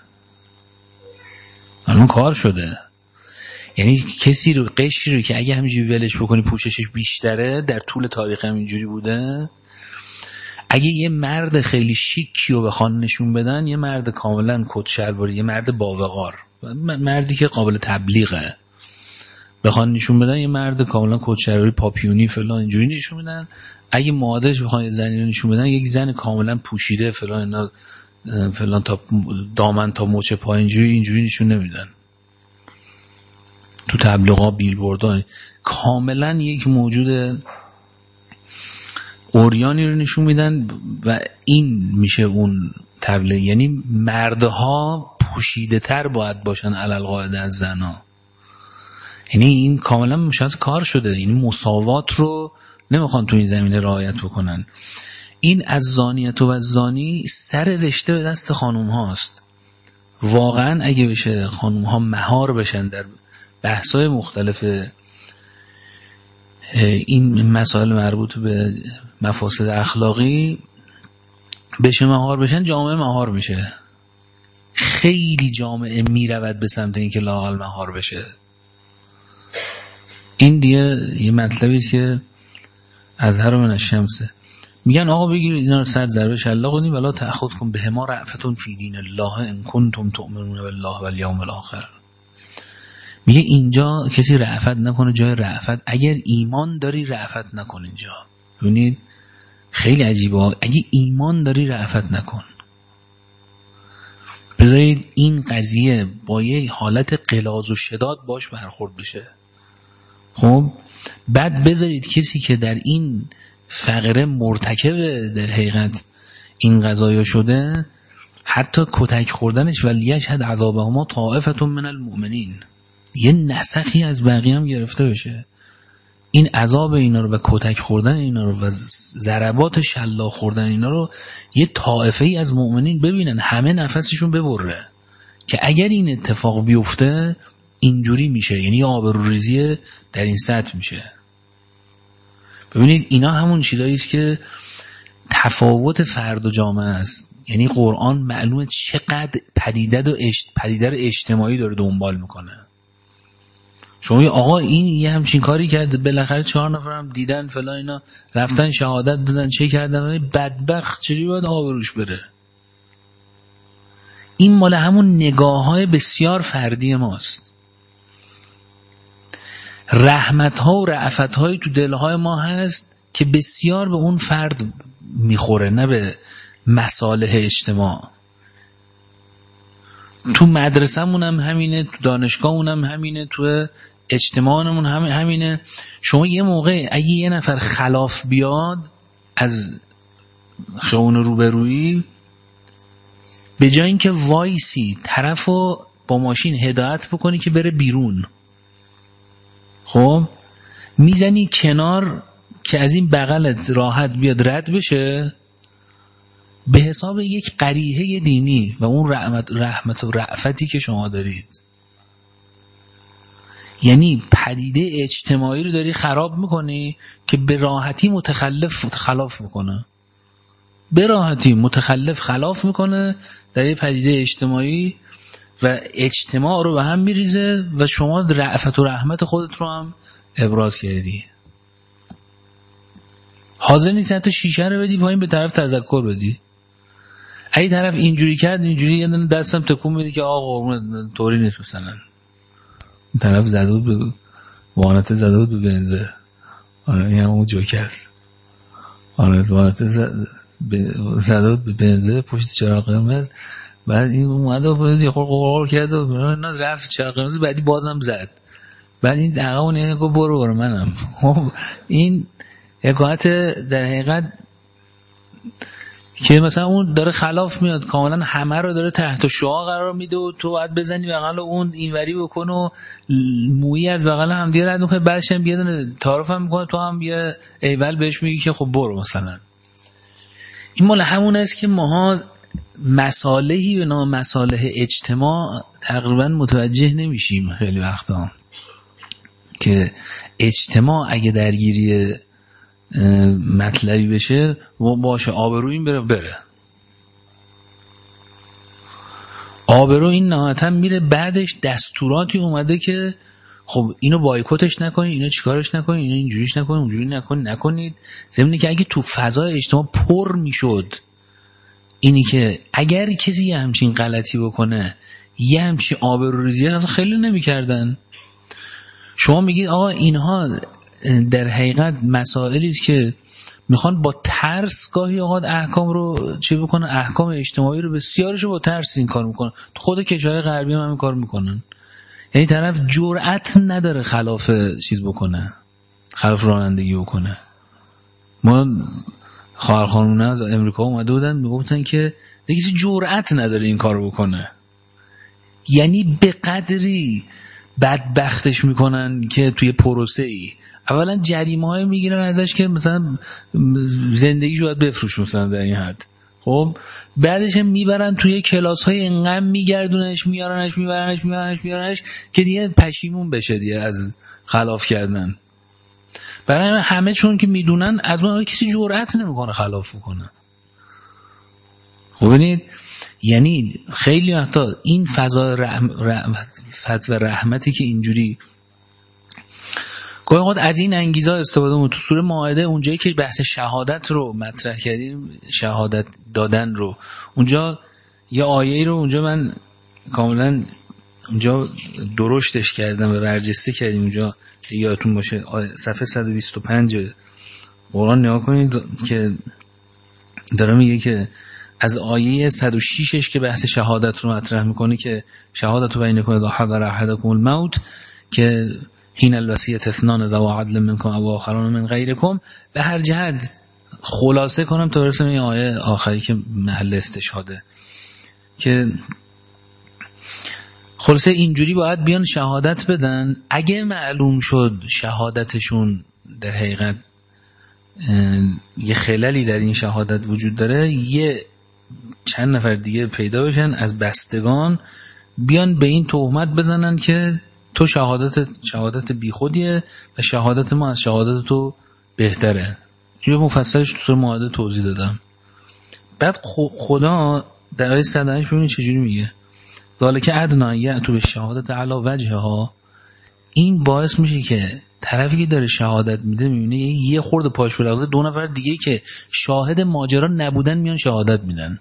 الان کار شده، یعنی کسی رو، قشری رو که اگه همینجوری ولش بکنی پوششش بیشتره، در طول تاریخ هم اینجوری بوده، اگه یه مرد خیلی شیکی رو بخوان نشون بدن، یه مرد کاملا کت شلواری، یه مرد باوقار، مردی که قابل تبلیغه، بخوان نشون بدن یه مرد کاملا کت شلواری پاپیونی فلان اینجوری نشون میدن. اگه مادرش بخوان یه زنی رو نشون بدن، یک زن کاملا پوشیده فلان اینا، فلان تا دامن تا مچ پا اینجوری نشون نمیدن. تو تبلیغات، بیلبوردها کاملا یک موجود اوریانی رو نشون میدن و این میشه اون تبلیغ. یعنی مردها پوشیده تر باید باشن علل قاعده از زنها. یعنی این کاملا مشخص کار شده، یعنی مساوات رو نمیخوان تو این زمینه رعایت بکنن. این از زانیت و زانی سر رشته به دست خانوم هاست. واقعا اگه بشه خانوم ها مهار بشن در بحث‌های مختلف این مسائل مربوط به مفاسد اخلاقی، بشه مهار بشن، جامعه مهار میشه. خیلی جامعه میرود به سمت این که لااقل مهار بشه. این دیگه یه مطلبی است که اظهر من الشمسه. میگن آقا بگیر اینا رو 100 ضربه شلاق کنی ولا تأخذکم بهما رأفتون فی دین الله ان کنتم تؤمنون بالله والیوم الاخر. میگه اینجا کسی رأفت نکنه جای رأفت، اگر ایمان داری رأفت نکن. اینجا ببینید خیلی عجیبه، اگه ایمان داری رأفت نکن، بذارید این قضیه با یه حالت غلاظ و شداد باش برخورد بشه. خب بعد بذارید کسی که در این فقره مرتکب در حقیقت این قضایا شده، حتی کتک خوردنش ولیشهد عذابهما طائفة من المؤمنین، یه نسخی از بقیه هم گرفته بشه، این عذاب اینا رو و کتک خوردن اینا رو و ضربات شلاق خوردن اینا رو یه طائفه ای از مؤمنین ببینن، همه نفسشون ببره که اگر این اتفاق بیفته اینجوری میشه، یعنی آبروریزی در این سطح میشه. ببینید اینا همون چیزایی است که تفاوت فرد و جامعه است. یعنی قرآن معلومه چقدر پدیده اجتماعی داره دنبال میکنه. شما آقا این یه همچین کاری کرد، بالاخره 4 نفرم دیدن فلان اینا، رفتن شهادت دادن، چه کردن، ولی بدبخت چجوری باید آبروش بره؟ این مال همون نگاه‌های بسیار فردی ماست. رحمت‌ها و رأفت‌هایی تو دل‌های ما هست که بسیار به اون فرد میخوره، نه به مصالح اجتماع. تو مدرسه‌مون هم همینه، تو دانشگاهمون هم همینه، تو اجتماعمون هم همینه. شما یه موقع اگه یه نفر خلاف بیاد از خیابون روبرویی، به جای اینکه وایسی طرفو با ماشین هدایت بکنی که بره بیرون، خب میزنی کنار که از این بغلت راحت بیاد رد بشه، به حساب یک قریحه دینی و اون رحمت و رأفتی که شما دارید. یعنی پدیده اجتماعی رو داری خراب میکنی که به راحتی متخلف خلاف میکنه، به راحتی متخلف خلاف میکنه در یه پدیده اجتماعی و اجتماع رو به هم میریزه و شما رأفت و رحمت خودت رو هم ابراز کردی. حاضر نیست حتی شیشه رو بدی پایین به طرف تذکر بدی. اگه طرف اینجوری کرد اینجوری یه دونه دستم تکون میدی که آقا طوری نیست، مثلا این طرف زده بود به وانت، زده بود به بنزه. آره این همون جوکه است. آره وانت زده بود به بنزه پشت چراغ قرمز، بعد این اومد و یه قرقر کرد و رفت چراغ قرمز، بعدی بازم زد، بعد این دقیقه اون گفت برو منم. این حکایت در حقیقت که مثلا اون داره خلاف میاد کاملا، همه رو داره تحت شعاع قرار میده و تو باید بزنی بغل اون اینوری بکن و مویی از بغل هم دیگه رد میکنه، بعدش هم بیاد تعارف هم میکنه، تو هم بیا ایول بهش میگی که خب برو مثلا. این مال همون است که ماها مصالحی به نام مصالح اجتماع تقریبا متوجه نمیشیم خیلی وقتا، که اجتماع اگه درگیری مطلبی بشه باشه آبرو این بره آبرو این نهایتا میره، بعدش دستوراتی اومده که خب اینو بایکوتش نکنید، اینو چیکارش نکنید، اینو اینجوریش نکنید، اونجوری نکنید. ضمن که اگه تو فضای اجتماع پر میشد اینی که اگر کسی همچین غلطی بکنه یه همچین آبروریزی اصلا خیلی نمیکردن. شما میگید آقا اینها در حقیقت مسائلی است که میخوان با ترس گاهی اوقات احکام رو چی بکنن، احکام اجتماعی رو بسیارش با ترس این کار میکنن. تو خود کشور غربی هم این کار میکنن، یعنی طرف جرأت نداره خلاف چیز بکنه، خلاف رانندگی بکنه. ما خواهرخانونه از امریکا اومده بودن میگفتن که کسی جرأت نداره این کار بکنه، یعنی به قدری بدبختش میکنن که توی پروسه ای اولا جریمه های میگیرن ازش که مثلا زندگیشو باید بفروش مثلا در این حد. خب بعدش هم میبرن توی کلاس های انقدر میگردونش میارنش که دیگه پشیمون بشه دیگه از خلاف کردن. برای همه چون که میدونن از اون کسی جرأت نمیکنه خلاف کنه. خب ببینید یعنی خیلی وقتا این فضا رأفت و رحمتی که اینجوری گاهی اوقات از این انگیزه استفاده می‌کنه. تو سوره مائده اونجایی که بحث شهادت رو مطرح کردیم، شهادت دادن رو، اونجا یه آیه رو اونجا من کاملا اونجا درشتش کردم و برجسته کردیم. اونجا یادتون باشه صفحه 125 قرآن نگاه کنید که داره میگه که از آیه 106ش که بحث شهادت رو مطرح میکنه که شهادت رو بینکم اذا حضر احدکم الموت که حین الوصیة اثنان ذو عدل منکم او آخرون من غیرکم. به هر جهت خلاصه کنم تا برسم این آیه آخری که محل استشهاده، که خلاصه اینجوری باید بیان شهادت بدن. اگه معلوم شد شهادتشون در حقیقت یه خللی در این شهادت وجود داره، یه چند نفر دیگه پیدا بشن از بستگان بیان به این تهمت بزنن که تو شهادت بیخودیه و شهادت ما از شهادت تو بهتره. یه مفصلش تو سوره مائده توضیح دادم. بعد خدا در آیه 108 ببینید چجوری میگه ذالک ادنا یأتوا بالشهادة علی وجهها. این باعث میشه که طرفی که داره شهادت میده میبینه یه خورده پاش بلغزه، دو نفر دیگه که شاهد ماجرا نبودن میان شهادت میدن.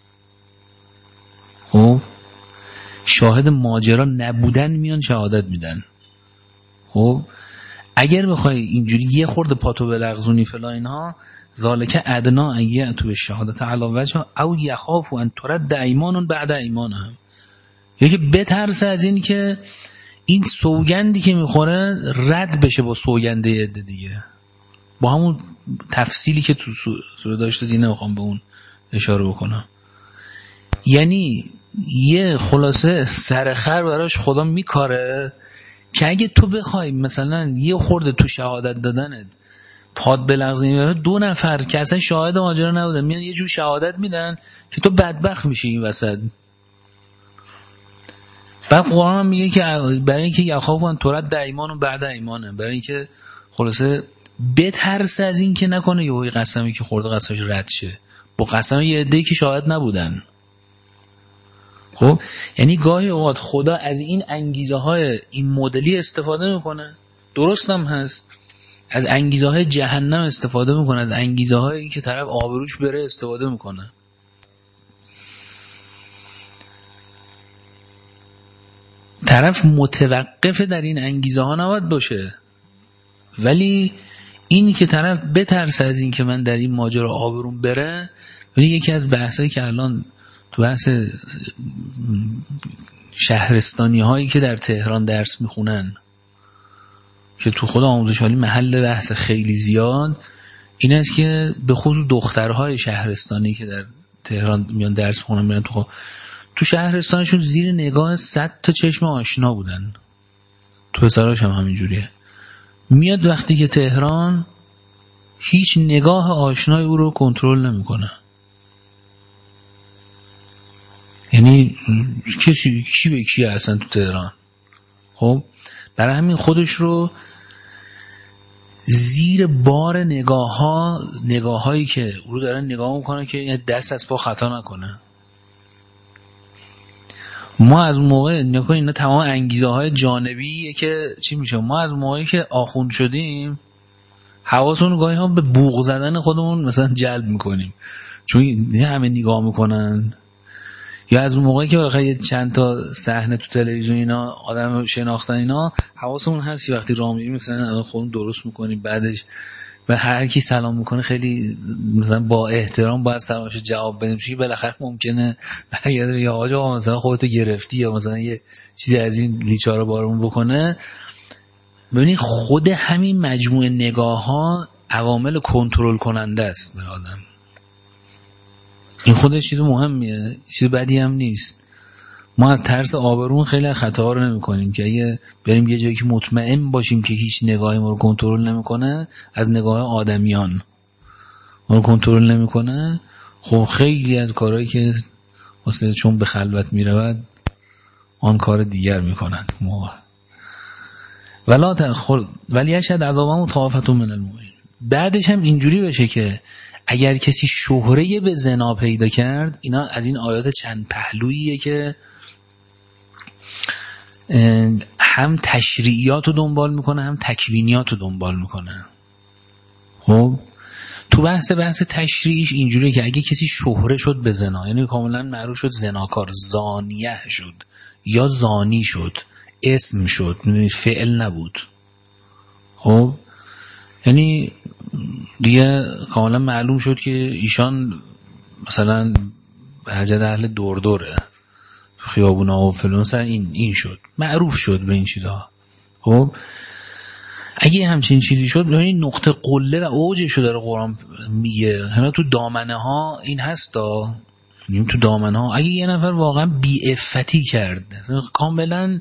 خب شاهد ماجرا نبودن میان شهادت میدن. خب اگر بخوای اینجوری یه خورده پاتو بلغزونی فلا اینها، ذالک ادنا ان یأتوا بالشهادة علی وجهها او یخافوا ان ترد ایمان بعد ایمانهم. یکی بترسه از این که این سوگندی که میخوره رد بشه با سوگنده عده دیگه، با همون تفصیلی که تو سوره داشته دیگه نمیخوام به اون اشاره بکنم. یعنی یه خلاصه سرخر براش خدا میکاره که اگه تو بخوای مثلا یه خورده تو شهادت دادنت پاد بلغزنی، دو نفر که اصلا شاهد ماجرا نبودن میان یه جور شهادت میدن که تو بدبخت میشی این وسط. بعد قرآن هم میگه که برای اینکه یخافون ترد ایمان و بعد ایمانه، برای اینکه خلاصه بترسه از این که نکنه یهوی قسمی که خورده قسمش رد شه، با قسم یه عده‌ای که شاهد نبودن. خب یعنی گاهی اوقات خدا از این انگیزه های این مدلی استفاده میکنه، درست هم هست، از انگیزه های جهنم استفاده میکنه، از انگیزه هایی که طرف آبروش بره استفاده میکنه. طرف متوقف در این انگیزه ها نباید باشه، ولی اینی که طرف بترسه از این که من در این ماجرا آبروم بره. یکی از بحثایی که الان تو بحث شهرستانی هایی که در تهران درس میخونن که تو خود آموزش عالی محل بحث خیلی زیاد این است که به خصوص دخترهای شهرستانی که در تهران میان درس میخونن میرن تو شهرستانشون زیر نگاه 100 تا چشم آشنا بودن، تو پسراش هم همینجوریه. میاد وقتی که تهران هیچ نگاه آشنای او رو کنترل نمیکنه، یعنی کی به کیه اصلا تو تهران. خب برای همین خودش رو زیر بار نگاهایی که او رو دارن نگاه میکنه که دست از پا خطا نکنه. ما از موقع نکنه اینا تمام انگیزه های جانبیه که چی میشه، ما از موقعی که آخوند شدیم حواسمون گاهی ها به بوق زدن خودمون مثلا جلب میکنیم چون همه نگاه میکنن، یا از اون موقعی که بالاخره چند تا صحنه تو تلویزیون اینا آدم شناختن اینا حواسمون هست وقتی راه میریم مثلا خودمون درست میکنیم، بعدش و هر کی سلام میکنه خیلی مثلا با احترام باید سلامش جواب بدیم، چون بالاخره ممکنه برگرده یا آقا مثلا خودتو گرفتی یا مثلا یه چیزی از این لیچارا بارمون بکنه. ببینید خود همین مجموعه نگاه‌ها عوامل کنترل کننده است برای آدم. این خودش چیز مهمیه، چیز بدی هم نیست. ما از ترس آبرون خیلی خطاها رو نمی‌کنیم که اگه بریم یه جایی که مطمئن باشیم که هیچ نگاهی ما رو کنترل نمی‌کنه، از نگاه آدمیان ما رو کنترل نمی‌کنه، خب خیلی از کارهایی که واسه چون به خلوت میرود آن کار دیگر می‌کنند. ولا تأخذ ولی اشهد عذابهم طائفة من المؤمنین. بعدش هم اینجوری بشه که اگر کسی شهره به زنا پیدا کرد، اینا از این آیات چند پهلوییه که هم تشریعیات رو دنبال میکنه هم تکوینیات رو دنبال میکنه. خب تو بحث تشریعیش اینجوریه که اگه کسی شهره شد به زنا، یعنی کاملا معروف شد زناکار، زانیه شد یا زانی شد، اسم شد، فعل نبود، خب یعنی دیگه کاملا معلوم شد که ایشان مثلا حجت اهل دوره خیابونا و فلان سر این شد، معروف شد به این چیزها. خب اگه همچین چیزی شد، یعنی نقطه قله و اوجش رو داره قرآن میگه. هنا تو دامنه ها این هستا، تو دامنه ها اگه یه نفر واقعا بی‌عفتی کرد، کاملا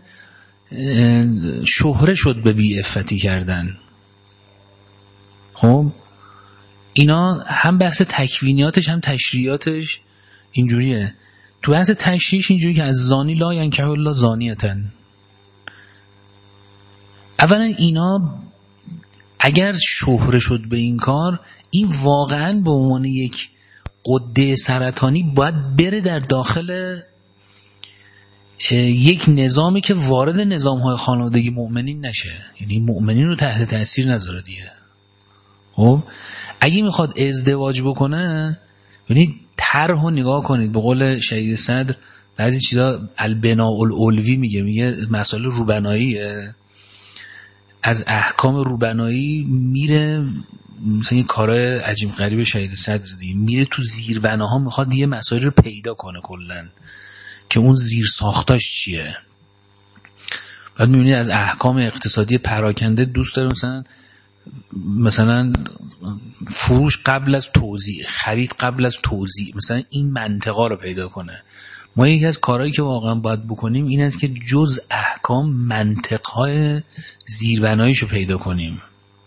شهره شد به بی‌عفتی کردن، خب اینا هم بحث تکوینیاتش هم تشریعاتش اینجوریه. تو بحث تشریعش اینجوری که از زانی لا ینکح الا زانیتن. اولا اینا اگر شهره شد به این کار، این واقعا به عنوان یک غده سرطانی باید بره در داخل یک نظامی که وارد نظام‌های خانوادگی مؤمنین نشه، یعنی مؤمنین رو تحت تاثیر نذاره دیگه. خب اگه میخواد ازدواج بکنه، یعنی طرح رو نگاه کنید، به قول شهید صدر بعضی چیزا البناء العلوی میگه مسائل روبناییه، از احکام روبنایی میره مثلا یه کارهای عجیب غریب شهید صدر دیگه، میره تو زیربناها میخواد یه مسائل رو پیدا کنه کلن که اون زیر ساختاش چیه. بعد میبینید از احکام اقتصادی پراکنده دوست داره مثلا فروش قبل از توزیع، خرید قبل از توزیع، مثلا این منطقه رو پیدا کنه. ما یکی از کارهایی که واقعا باید بکنیم این است که جز احکام منطقهای زیربناییشو پیدا کنیم.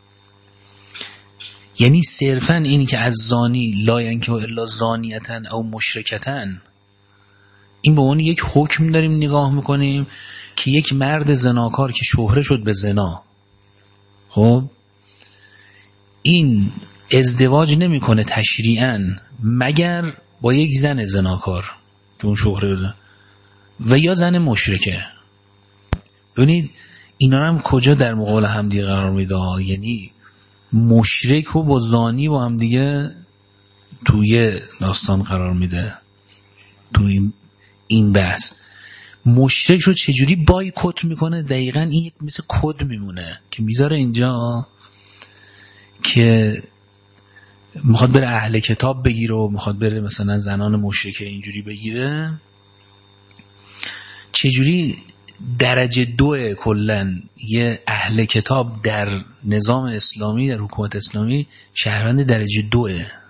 یعنی صرفا اینی که از زانی لا ینکح الا زانیتن او مشرکتن، این به اون یک حکم داریم نگاه میکنیم که یک مرد زناکار که شهره شد به زنا، خب این ازدواج نمیکنه تشریعاً مگر با یک زن زناکار چون شهره بده و یا زن مشرکه. ببینید اینا رو هم کجا در مقابل همدیگه قرار میده، یعنی مشرک رو با زانی با هم دیگه توی داستان قرار میده. توی این بحث مشرک رو چجوری بایکوت میکنه، دقیقاً این مثل کد میمونه که میذاره اینجا که میخواد بره اهل کتاب بگیره و میخواد بره مثلا زنان مشرکه اینجوری بگیره. چجوری درجه 2 کلن یه اهل کتاب در نظام اسلامی، در حکومت اسلامی شهروند درجه 2.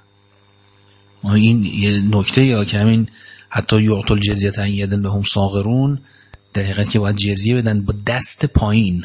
این یه نکته یا که همین حتی یعطل جزیه عن ید وهم صاغرون، در حقیقت که باید جزیه بدن با دست پایین.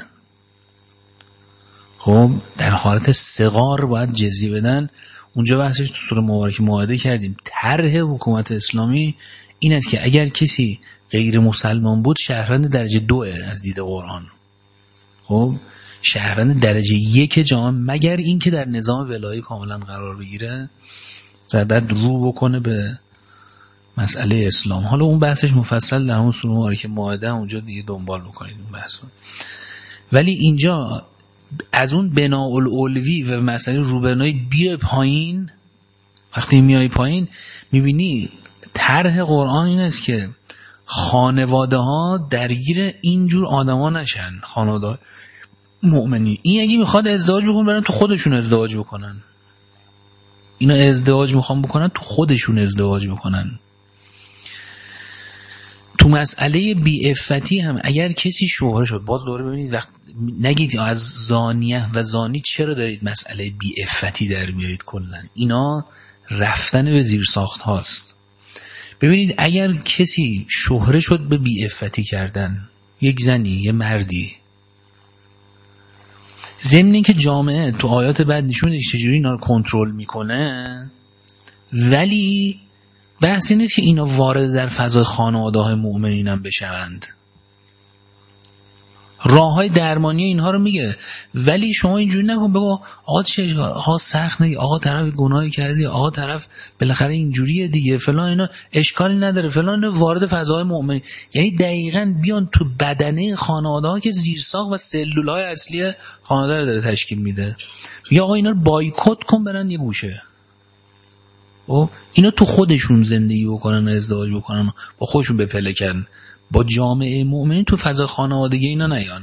خب در حالت صغار باید جزیه بدن. اونجا بحثش تو سوره مبارکه مائده کردیم. طرح حکومت اسلامی این است که اگر کسی غیر مسلمان بود شهروند درجه 2 از دید قرآن، خب شهروند درجه 1 جامعه، مگر این که در نظام ولایی کاملا قرار بگیره و بعد رو بکنه به مسئله اسلام. حالا اون بحثش مفصل در همون سوره مبارکه مائده اونجا دیگه دنبال بکنید اون بحث. ولی اینجا از اون بناء العلوی و مسئله روبنای بیای پایین، وقتی میای پایین میبینی طرح قرآن این است که خانواده ها درگیر اینجور آدما نشن. خانواده مؤمنی این اگه میخواد ازدواج بکنن برن تو خودشون ازدواج بکنن. اینا ازدواج میخوان بکنن تو خودشون ازدواج بکنن. تو مسئله بی‌عفتی هم اگر کسی شوهر شد، باز دوباره ببینید وقت نگید از زانیه و زانی چرا دارید مسئله بی‌عفتی در میارید، کلا اینا رفتن به زیر ساخت هاست. ببینید اگر کسی شهره شد به بی‌عفتی کردن، یک زنی یه مردی، ضمن این که جامعه تو آیات بعد نشون میده چجوری اینا رو کنترل میکنه، ولی بحثی نیست که اینا وارد در فضای خانواده‌های مؤمنین هم بشوند. راههای درمانی اینها رو میگه، ولی شما اینجوری نکن بگو آقا چه آقا سخت نگی، آقا طرف گناهی کردی، آقا طرف بالاخره اینجوریه دیگه فلان، اینا اشکالی نداره فلان، وارد فضای مؤمنین. یعنی دقیقاً بیان تو بدنه خانواده‌ها که زیرساخت و سلول‌های اصلی خانواده رو داره تشکیل میده، یا آقا اینا رو بایکوت کن برن یه گوشه. اینا تو خودشون زندگی بکنن، ازدواج بکنن، با خودشون بپلکن، با جامعه مؤمنین تو فضای خانوادگی اینا نیان.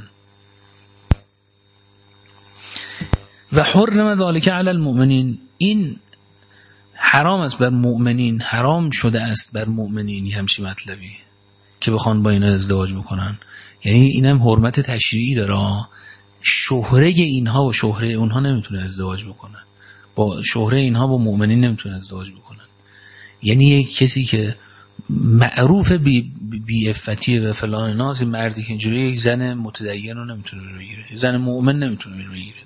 و حرم ذالک علی المؤمنین، این حرام است بر مؤمنین، حرام شده است بر مؤمنین همچین مطلبی که بخوان با اینا ازدواج بکنن. یعنی اینم حرمت تشریعی داره. شهره اینها با شهره اونها نمیتونه ازدواج بکنه، با شهره اینها با مؤمنین نمیتونه ازدواج بکنن. یعنی یک کسی که معروف بی عفتی و فلان ناز، مردی که اینجوری، یک زن متدین رو نمیتونه بگیره، زن مؤمن نمیتونه بگیره.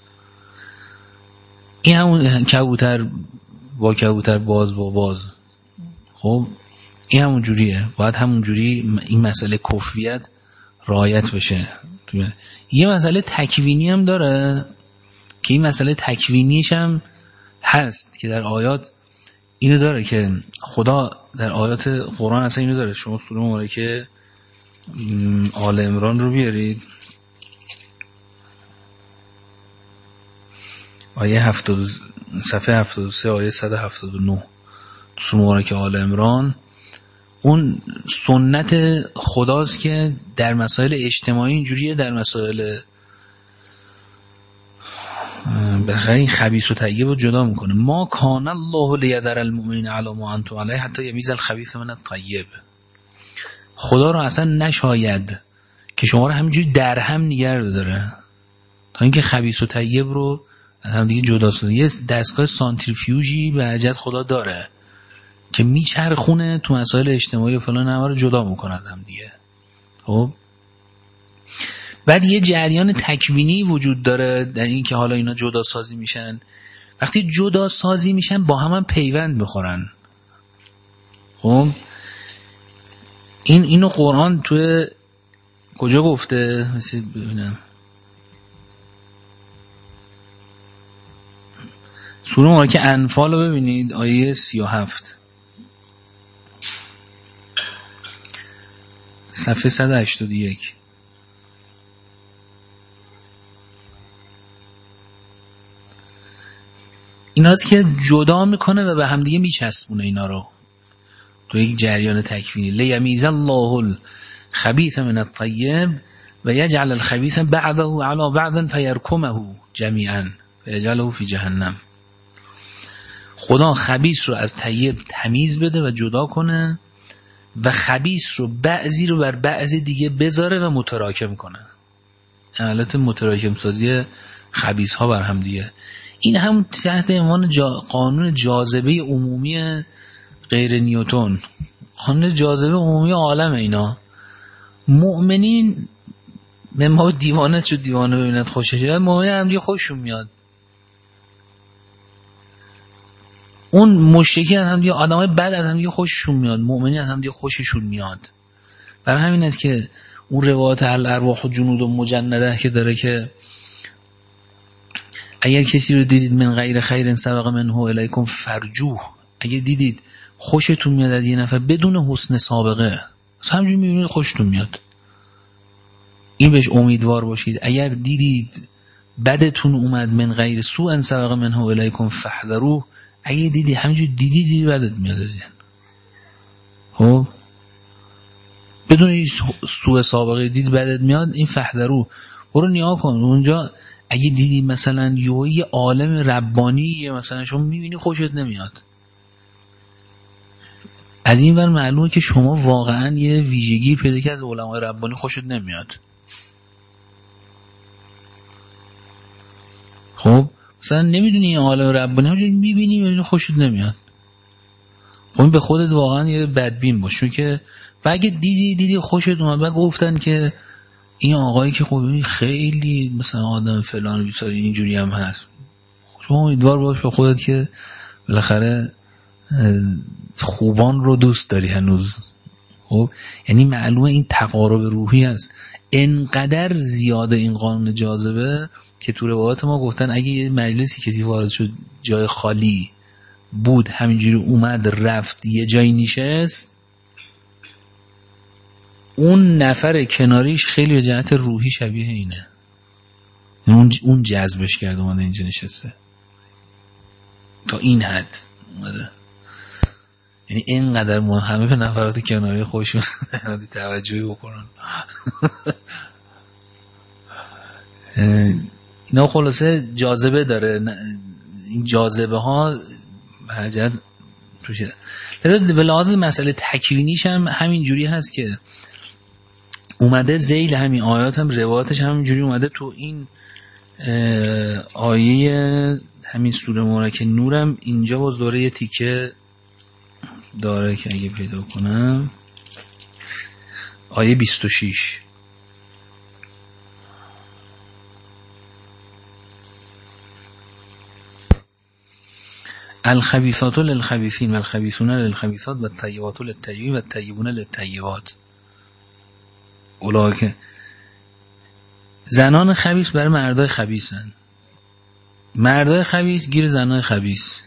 این همون کبوتر با کبوتر، باز با باز. خب این همون جوریه، باید همون جوری این مسئله کفویت رعایت بشه. یه مسئله تکوینی هم داره که این مسئله تکوینیش هم هست که در آیات اینو داره که خدا در آیات قرآن اصلا اینو داره. شما سوره مبارکه آل عمران رو بیارید، آیه 70 صفحه 73 آیه 179 سوره مبارکه آل عمران. اون سنت خداست که در مسائل اجتماعی اینجوریه، در مسائل بخاطر این خبیث و طیب رو جدا میکنه. ما کان الله لیذر المؤمنین علی ما انتم علیه حتی یمیز الخبیث من الطیب. خدا رو اصلا نشاید که شما رو همینجوری در هم نگه داره تا اینکه خبیث و طیب رو از هم دیگه جدا کنه. یه دستگاه سانتریفیوژی به حجت خدا داره که میچرخونه تو مسائل اجتماعی و فلان، همه رو جدا میکنه از هم دیگه. خب بعد یه جریان تکوینی وجود داره در این که حالا اینا جدا سازی میشن. وقتی جدا سازی میشن با هم پیوند میخورن. خب اینو قرآن تو کجا گفته؟ مثل ببینم سوره مبارکه انفال رو ببینید، آیه 37 صفحه 181. ایناست که جدا میکنه و به همدیگه میچسبونه اینا رو تو یک جریان تکوینی. لیمیز الله الخبیث من الطیب و یجعل الخبیث بعضه علی بعض فیرکمه جمیعا فیجعله فی جهنم. خدا خبیث رو از طیب تمیز بده و جدا کنه و خبیث رو بعضی رو بر بعضی دیگه بذاره و متراکم کنه. حالت متراکم سازی خبیث ها بر هم دیگه. این هم تحت عنوان قانون جاذبه عمومی غیر نیوتن، قانون جاذبه عمومی عالم. اینا مؤمنین به ما دیوانه شد، دیوانه ببیند خوشش میاد، مؤمنین هم دیگه خوششون میاد. اون مشرکین هم دیگه، آدمای بد از هم دیگه خوششون میاد، مؤمنین از هم دیگه خوششون میاد. برای همین است که اون روایت الارواح و جنود و مجنده که داره که اگر کسی رو دیدید من غیر خیر سبق منه الیکم فرجوه، اگر دیدید خوشتون میاد از یه نفر بدون حسن سابقه، همینجوری میبینید خوشتون میاد، این بهش امیدوار باشید. اگر دیدید بدتون اومد من غیر سوء سبق منه الیکم فاحذروه، اگه دیدی همینجوری دیدی بدت میاد از این، خب بدون هیچ سوء سابقه دید بدت میاد، این فاحذروه برو نگاه کن اونجا. اگه دیدی مثلا یه عالم ربانی مثلا شما میبینی خوشت نمیاد، از این ور معلومه که شما واقعا یه ویژگی پیدا کرد علمای ربانی خوشت نمیاد. خب مثلا نمیدونی این عالم ربانی همونجوری میبینی خوشت نمیاد، خب به خودت واقعا یه بدبین باش. چون که و اگه دیدی خوشت اومد، بعد گفتن که این آقایی که خب خیلی مثلا آدم فلان بیسار اینجوری هم هست، شما امیدوار باش به خودت که بالاخره خوبان رو دوست داری هنوز. خب یعنی معلومه این تقارب روحی هست. انقدر زیاده این قانون جاذبه که تو روایات ما گفتن اگه یه مجلسی کسی وارد شد جای خالی بود همینجوری اومد رفت یه جایی نشست، اون نفر کناریش خیلی به جهت روحی شبیه اینه، اون جذبش کرده اومده اینجا نشسته تا این حد اومده. یعنی اینقدر همه به نفرات کناری خوش میاد توجهی بکنن. اینا خلاصه جاذبه داره، این جاذبه ها حاجت توشه. لذا به لحاظ مسئله تکوینیش هم همین جوری هست که اومده ذیل همین آیات هم روایاتش همین جوری اومده. تو این آیه همین سوره مبارکه نورم اینجا باز دوره یه تیکه داره که اگه پیدا کنم آیه 26 الخبیثات للخبیثین و الخبیثون للخبیثات و الطیبات للطیبین و الطیبون للطیبات. اولئک زنان خبیث برای مردای خبیثن، مردای خبیث گیر زنای خبیث،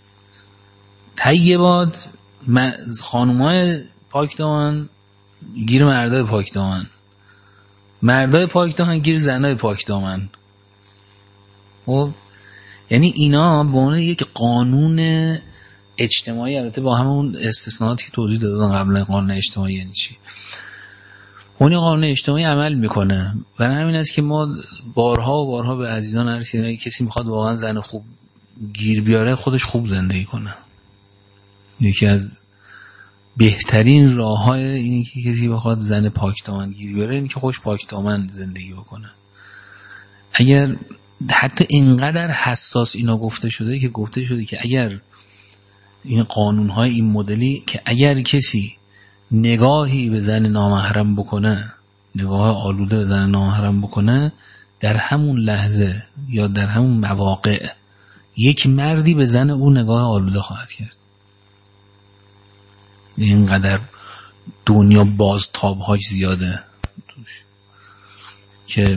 طیبات خانومای پاکدامن گیر مردای پاکدامن، مردای پاکدامن گیر زنای پاکدامن. خب یعنی اینا به عنوان یک قانون اجتماعی، البته با همون استثناءاتی که توضیح دادم قبلا قانون اجتماعی یعنی چی، اون قانون اجتماعی عمل میکنه. برای همین است که ما بارها و بارها به عزیزان عرض کردیم کسی میخواد واقعا زن خوب گیر بیاره خودش خوب زندگی کنه. یکی از بهترین راه‌های اینی که کسی بخواد زن پاکدامن گیر بیاره اینه که خوش پاکدامن زندگی بکنه. اگر حتی اینقدر حساس اینا گفته شده که اگر این قانون‌های این مدلی که اگر کسی نگاهی به زن نامحرم بکنه، نگاه آلوده به زن نامحرم بکنه، در همون لحظه یا در همون مواقع یک مردی به زن اون نگاه آلوده خواهد کرد. اینقدر دنیا بازتاب‌هاش زیاده توش که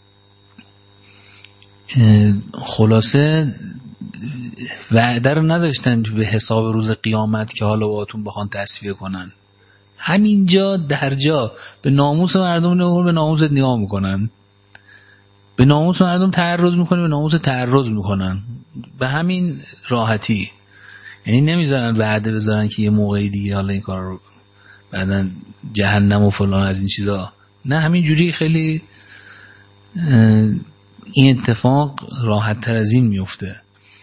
خلاصه وعده رو نداشتن به حساب روز قیامت که حالا باهاتون بخوان تصفیه کنن. همینجا در جا به ناموس مردم نگاه، به ناموست نگاه میکنن، به ناموس مردم تعرض میکنن، به ناموس تعرض میکنن، به همین راحتی. یعنی نمیذارن وعده بذارن که یه موقعی دیگه حالا این کار رو بعدن جهنم و فلان از این چیزا، نه همین جوری خیلی این اتفاق راحت تر از این میفته.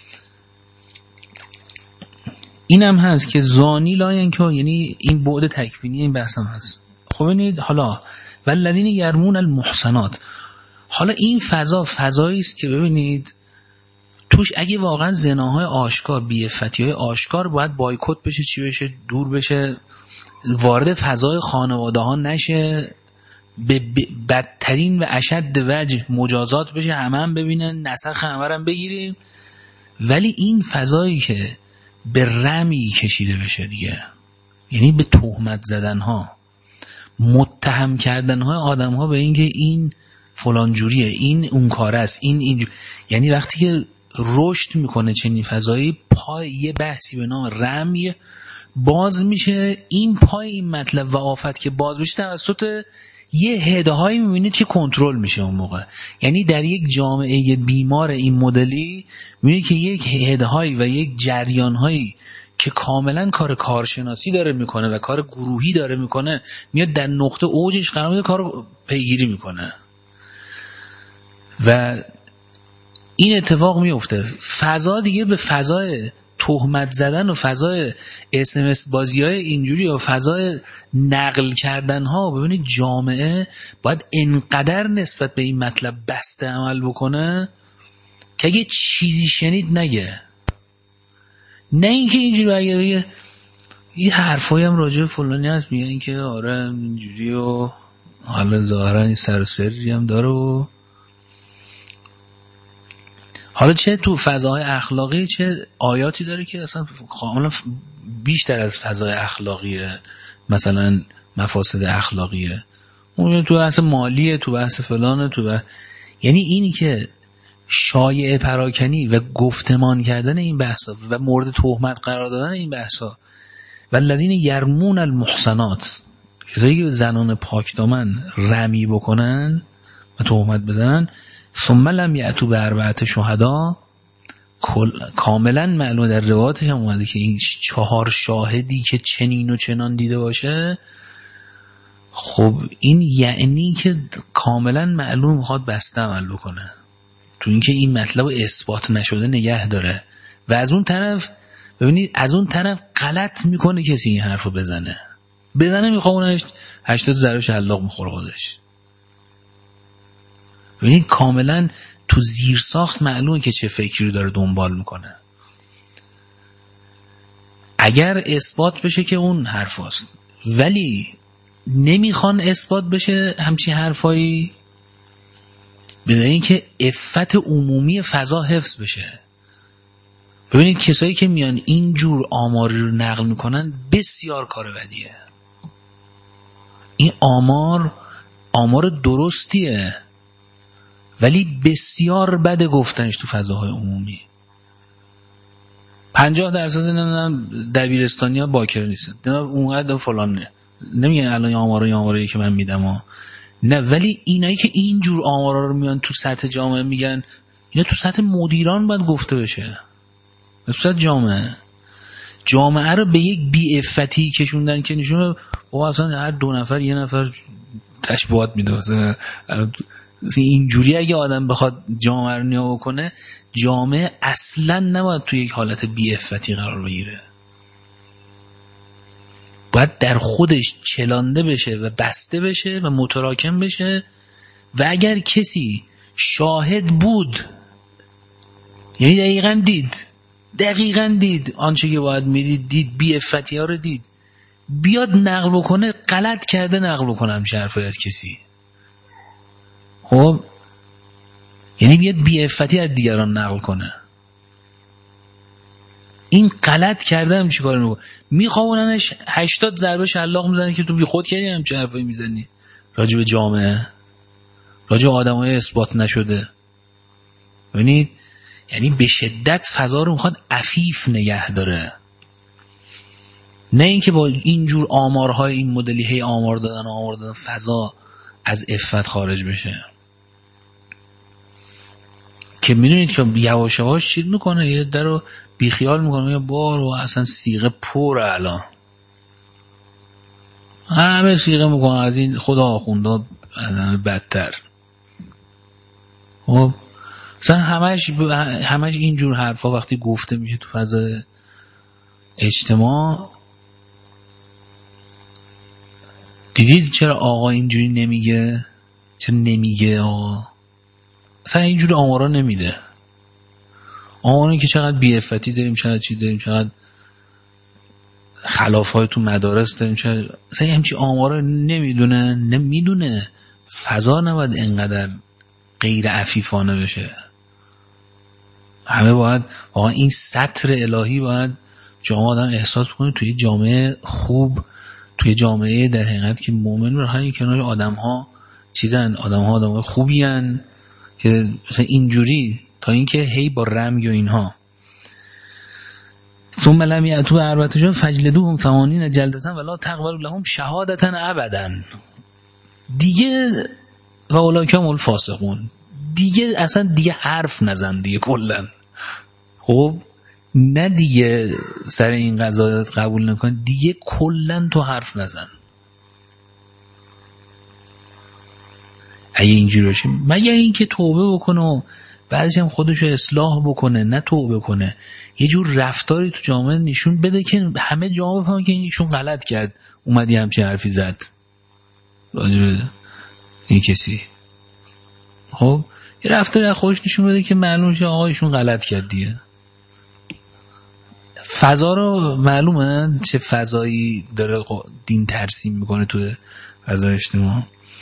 این هم هست که زانی لا ینکح، یعنی این بعد تکوینی این بحث هم هست. خب ببینید حالا والذین یرمون المحصنات، حالا این فضایی است که ببینید توش اگه واقعا زناهای آشکار، بی‌عفتی‌های آشکار باید بایکوت بشه، چی بشه، دور بشه، وارد فضای خانواده ها نشه، به بدترین و اشد وجه مجازات بشه، همه هم ببینن، نسخ همه هم بگیریم. ولی این فضایی که به رمی کشیده بشه دیگه، یعنی به تهمت زدن ها، متهم کردن های آدم ها به اینکه این فلان جوریه، این اون کار است، این یعنی وقتی که رشد میکنه چنین فضایی، پای یه بحثی به نام رمی باز میشه. این پای این مطلب و آفت که باز میشه توسط یه هدهایی میبینید که کنترل میشه اون موقع. یعنی در یک جامعه بیمار این مدلی میبینید که یک هدهایی و یک جریانهایی که کاملا کار کارشناسی داره میکنه و کار گروهی داره میکنه، میاد در نقطه اوجش قرار میده، کار رو پیگیری میکنه و این اتفاق میفته. فضا دیگه به فضای تهمت زدن و فضای SMS بازی‌های اینجوری و فضای نقل کردن ها، ببینید جامعه باید انقدر نسبت به این مطلب بسته عمل بکنه که اگه چیزی شنید نگه، نه اینکه اینجوری بگه یه حرفایی هم راجع به فلانی هست میگن که آره اینجوری و حالا ظاهرا این سر و سری هم داره و حالا چه تو فضای اخلاقی چه آیاتی داره که اصلا کاملا بیشتر از فضای اخلاقیه، مثلا مفاسد اخلاقیه، اون تو بحث مالیه، تو بحث فلانه، یعنی اینی که شایعه پراکنی و گفتمان کردن این بحثا و مورد تهمت قرار دادن این بحثا. والذین یرمون المحصنات، کسایی که زنان پاکدامن رمی بکنن و تهمت بزنن، ثم لم یأتوا بأربعة شهدا، کاملا معلومه در روایاتش هم اومده که این 4 شاهدی که چنین و چنان دیده باشه، خب این یعنی که کاملا معلوم میخواد بسته عمل بکنه، تو اینکه این مطلب اثبات نشده نگه داره. و از اون طرف ببینید از اون طرف غلط میکنه کسی این حرفو بزنه میخوانش 80 ضرب شلاق میخوره خودش. ببینید کاملا تو زیر ساخت معلومه که چه فکری داره دنبال میکنه. اگر اثبات بشه که اون حرف هست، ولی نمیخوان اثبات بشه همچین حرفایی، بدون اینکه عفت عمومی فضا حفظ بشه. ببینید کسایی که میان اینجور آماری رو نقل میکنن بسیار کار بدیه. این آمار درستیه ولی بسیار بده گفتنش تو فضاهای عمومی. 50% نمیدونم دبیرستانی‌ها باکر نیستن، اونقدر فلان نمیگن الان آمارایی که من میدم نه، ولی اینایی که اینجور آمارا رو میان تو سطح جامعه میگن، اینا تو سطح مدیران باید گفته بشه، تو سطح جامعه رو به یک بی‌عفتی کشوندن که نشون بابا اصلا هر 2 نفر 1 نفر تشبیهات میده. مثلا اینجوری اگه آدم بخواد جامعه رو نگاه کنه، جامعه اصلا نباید توی یک حالت بی‌عفتی قرار بگیره، باید در خودش چلانده بشه و بسته بشه و متراکم بشه. و اگر کسی شاهد بود، یعنی دقیقاً دید آنچه که باید میدید، دید بی‌عفتی ها رو دید، بیاد نقل بکنه، غلط کرده نقل بکنه همچه حرفی از کسی، خب یعنی بیاد بی‌عفتی از دیگران نقل کنه. این غلط کردم چیکار میکنه؟ میخوابوننش 80 ضربه شلاق میزنه که تو بی خود کردی همچین حرفایی میزنی راجع به جامعه، راجع به آدمای اثبات نشده. ببینید یعنی به شدت فضا رو میخواد عفیف نگه داره، نه اینکه با اینجور آمارهای این مدلی هی آمار دادن فضا از عفت خارج بشه. که میدونید که یواش یواش چیز میکنه، یه در رو بیخیال میکنه، یه بار و اصلا سیغه پر الان همه سیغه میکنه از این خدا آخونده بدتر. خب مثلا همش اینجور حرفا وقتی گفته میشه تو فضای اجتماع، دیدید چرا آقا اینجوری نمیگه؟ چرا نمیگه آقا؟ اصلا اینجوری آمارا نمیده. آمارایی که چقدر بی‌عفتی داریم، چقدر چی داریم، چقدر خلاف‌های تو مدارس داریم، چقدر اصلا همچین آمارا نمیدونه. فضا نباید اینقدر غیر عفیفانه بشه. همه باید واقعا این سطر الهی باید جامعه آدم احساس بکنه توی جامعه خوب، توی جامعه در حقیقت که مومن برای کنار آدم‌ها چیزن، آدم‌ها خوبی هن که مثلا اینجوری، تا اینکه هی با رمی و اینها. ثم لم یأتوا بأربعة فاجلدوهم 80 جلدة ولا تقبلوا لهم شهادة ابدا. دیگه و اولئک هم الفاسقون، دیگه اصلا دیگه حرف نزن دیگه کلا. خب نه دیگه سر این قضايا قبول نکن، دیگه کلا تو حرف نزن. اگه اینجوری باشه، مگه اینکه توبه بکنه و بعدش هم خودشو اصلاح بکنه، نه توبه کنه، یه جور رفتاری تو جامعه نشون بده که همه جامعه بفهمن که ایشون غلط کرد، اومدی همچین حرفی زد راجع به این کسی. خب یه رفتاری از خودش نشون بده که معلومه که آقا ایشون غلط کرد دیگه. فضا رو معلومه چه فضایی داره دین ترسیم میکنه تو فضای اجتماع.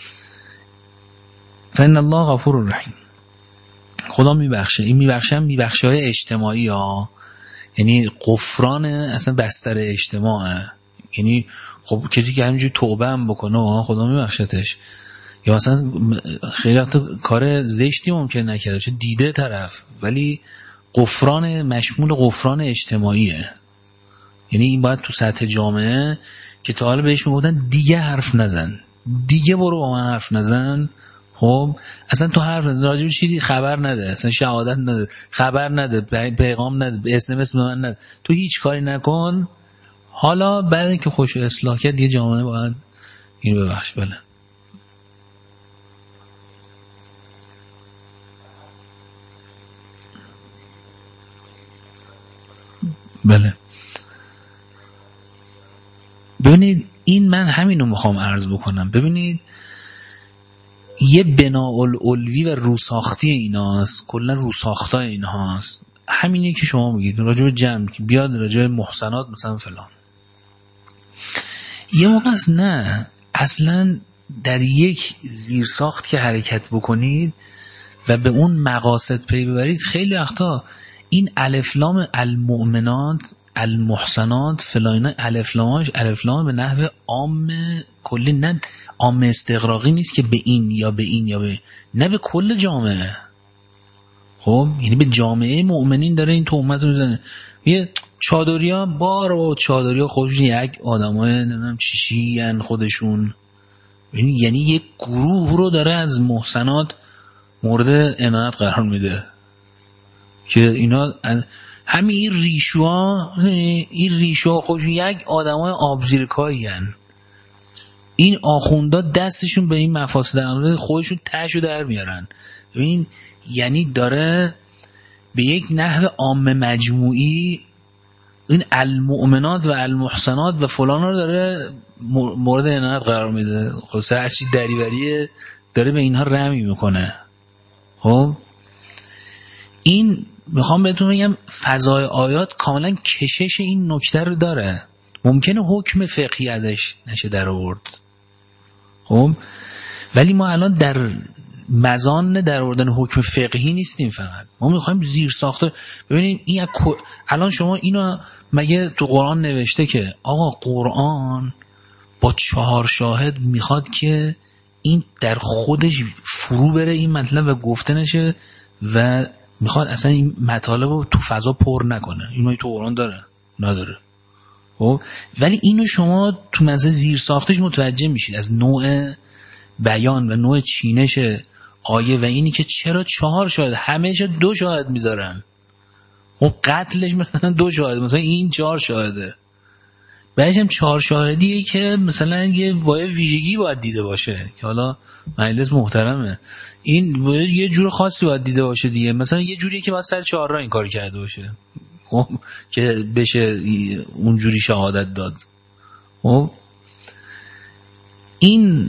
فإن الله غفور رحیم. خدا میبخشه. این میبخشه های اجتماعی ها، یعنی غفران اصلا بستر اجتماعه. یعنی خب کسی که همینجوری توبه هم بکنه خدا میبخشتش، یا مثلا خیلی وقت کار زشتی ممکن نکرده چه دیده طرف، ولی غفران مشمول غفران اجتماعیه. یعنی این باید تو سطح جامعه که تا حالا بهش میگفتن دیگه حرف نزن، دیگه برو با من حرف نزن. خب اصلا تو حرف نزن، راجب چیزی خبر نده، اصلا شهادت نده، خبر نده، پیغام نده، SMS به من نده، تو هیچ کاری نکن. حالا بعد اینکه خوش اصلاح کرد دیگه جامعه باید اینو ببخش. بله ببینید این من همینو میخوام عرض بکنم. ببینید یه بناء العلوی و روساختی ایناست، کلا روساختای اینهاست. همینی که شما میگید راجع به جمع که بیاد راجع به محسنات مثلا فلان، یه موقع است نه اصلا در یک زیرساخت که حرکت بکنید و به اون مقاصد پی ببرید، خیلی وقتا این الف لام المؤمنات المحسنات فلان الف لام به نحو عام کلی، نه عام استغراقی نیست که به این یا به این یا به، نه به کل جامعه. خب یعنی به جامعه مؤمنین داره این تهمت رو میزنه. یه چادریا بار و چادریا خودشون یک آدمای نمیدونم چیشی ان خودشون، یعنی یک گروه رو داره از محسنات مورد عنایت قرار میده که اینا همین این ریشوها خودشون یک آدمای آبزیرکایی ان. این آخوندا دستشون به این مفاسد عقلی خودشون تشو در میارن. ببین یعنی داره به یک نحو عام مجموعی این المؤمنات و المحسنات و فلان رو داره مورد عنایت قرار میده. خب هرچی دریوریه داره به اینها رمی میکنه. خب این میخوام بهتون بگم فضای آیات کاملا کشش این نکته رو داره. ممکنه حکم فقهی ازش نشه در آورد، خب ولی ما الان در مزان در آوردن حکم فقهی نیستیم، فقط ما میخوایم زیر ساخته. ببینید این الان شما اینو مگه تو قرآن نوشته که آقا قرآن با 4 شاهد میخواد که این در خودش فرو بره این مطلب و گفته نشه و میخواد اصلا این مطالب رو تو فضا پر نکنه؟ این تو قرآن داره؟ نداره. خب ولی اینو شما تو مثلا زیر ساختش متوجه میشید از نوع بیان و نوع چینش آیه و اینی که چرا 4 شاهد، همه جا 2 شاهد میذارن. خب قتلش مثلا 2 شاهد، مثلا این 4 شاهده. بعدش هم 4 شاهدیه که مثلا یه ویژگی باید دیده باشه که حالا مجلس محترمه، این باید یه جور خاصی باید دیده باشه دیگه. مثلا یه جوریه که باید سر 4 را این کار کرده باشه خب که بشه اونجوری شهادت داد. خب این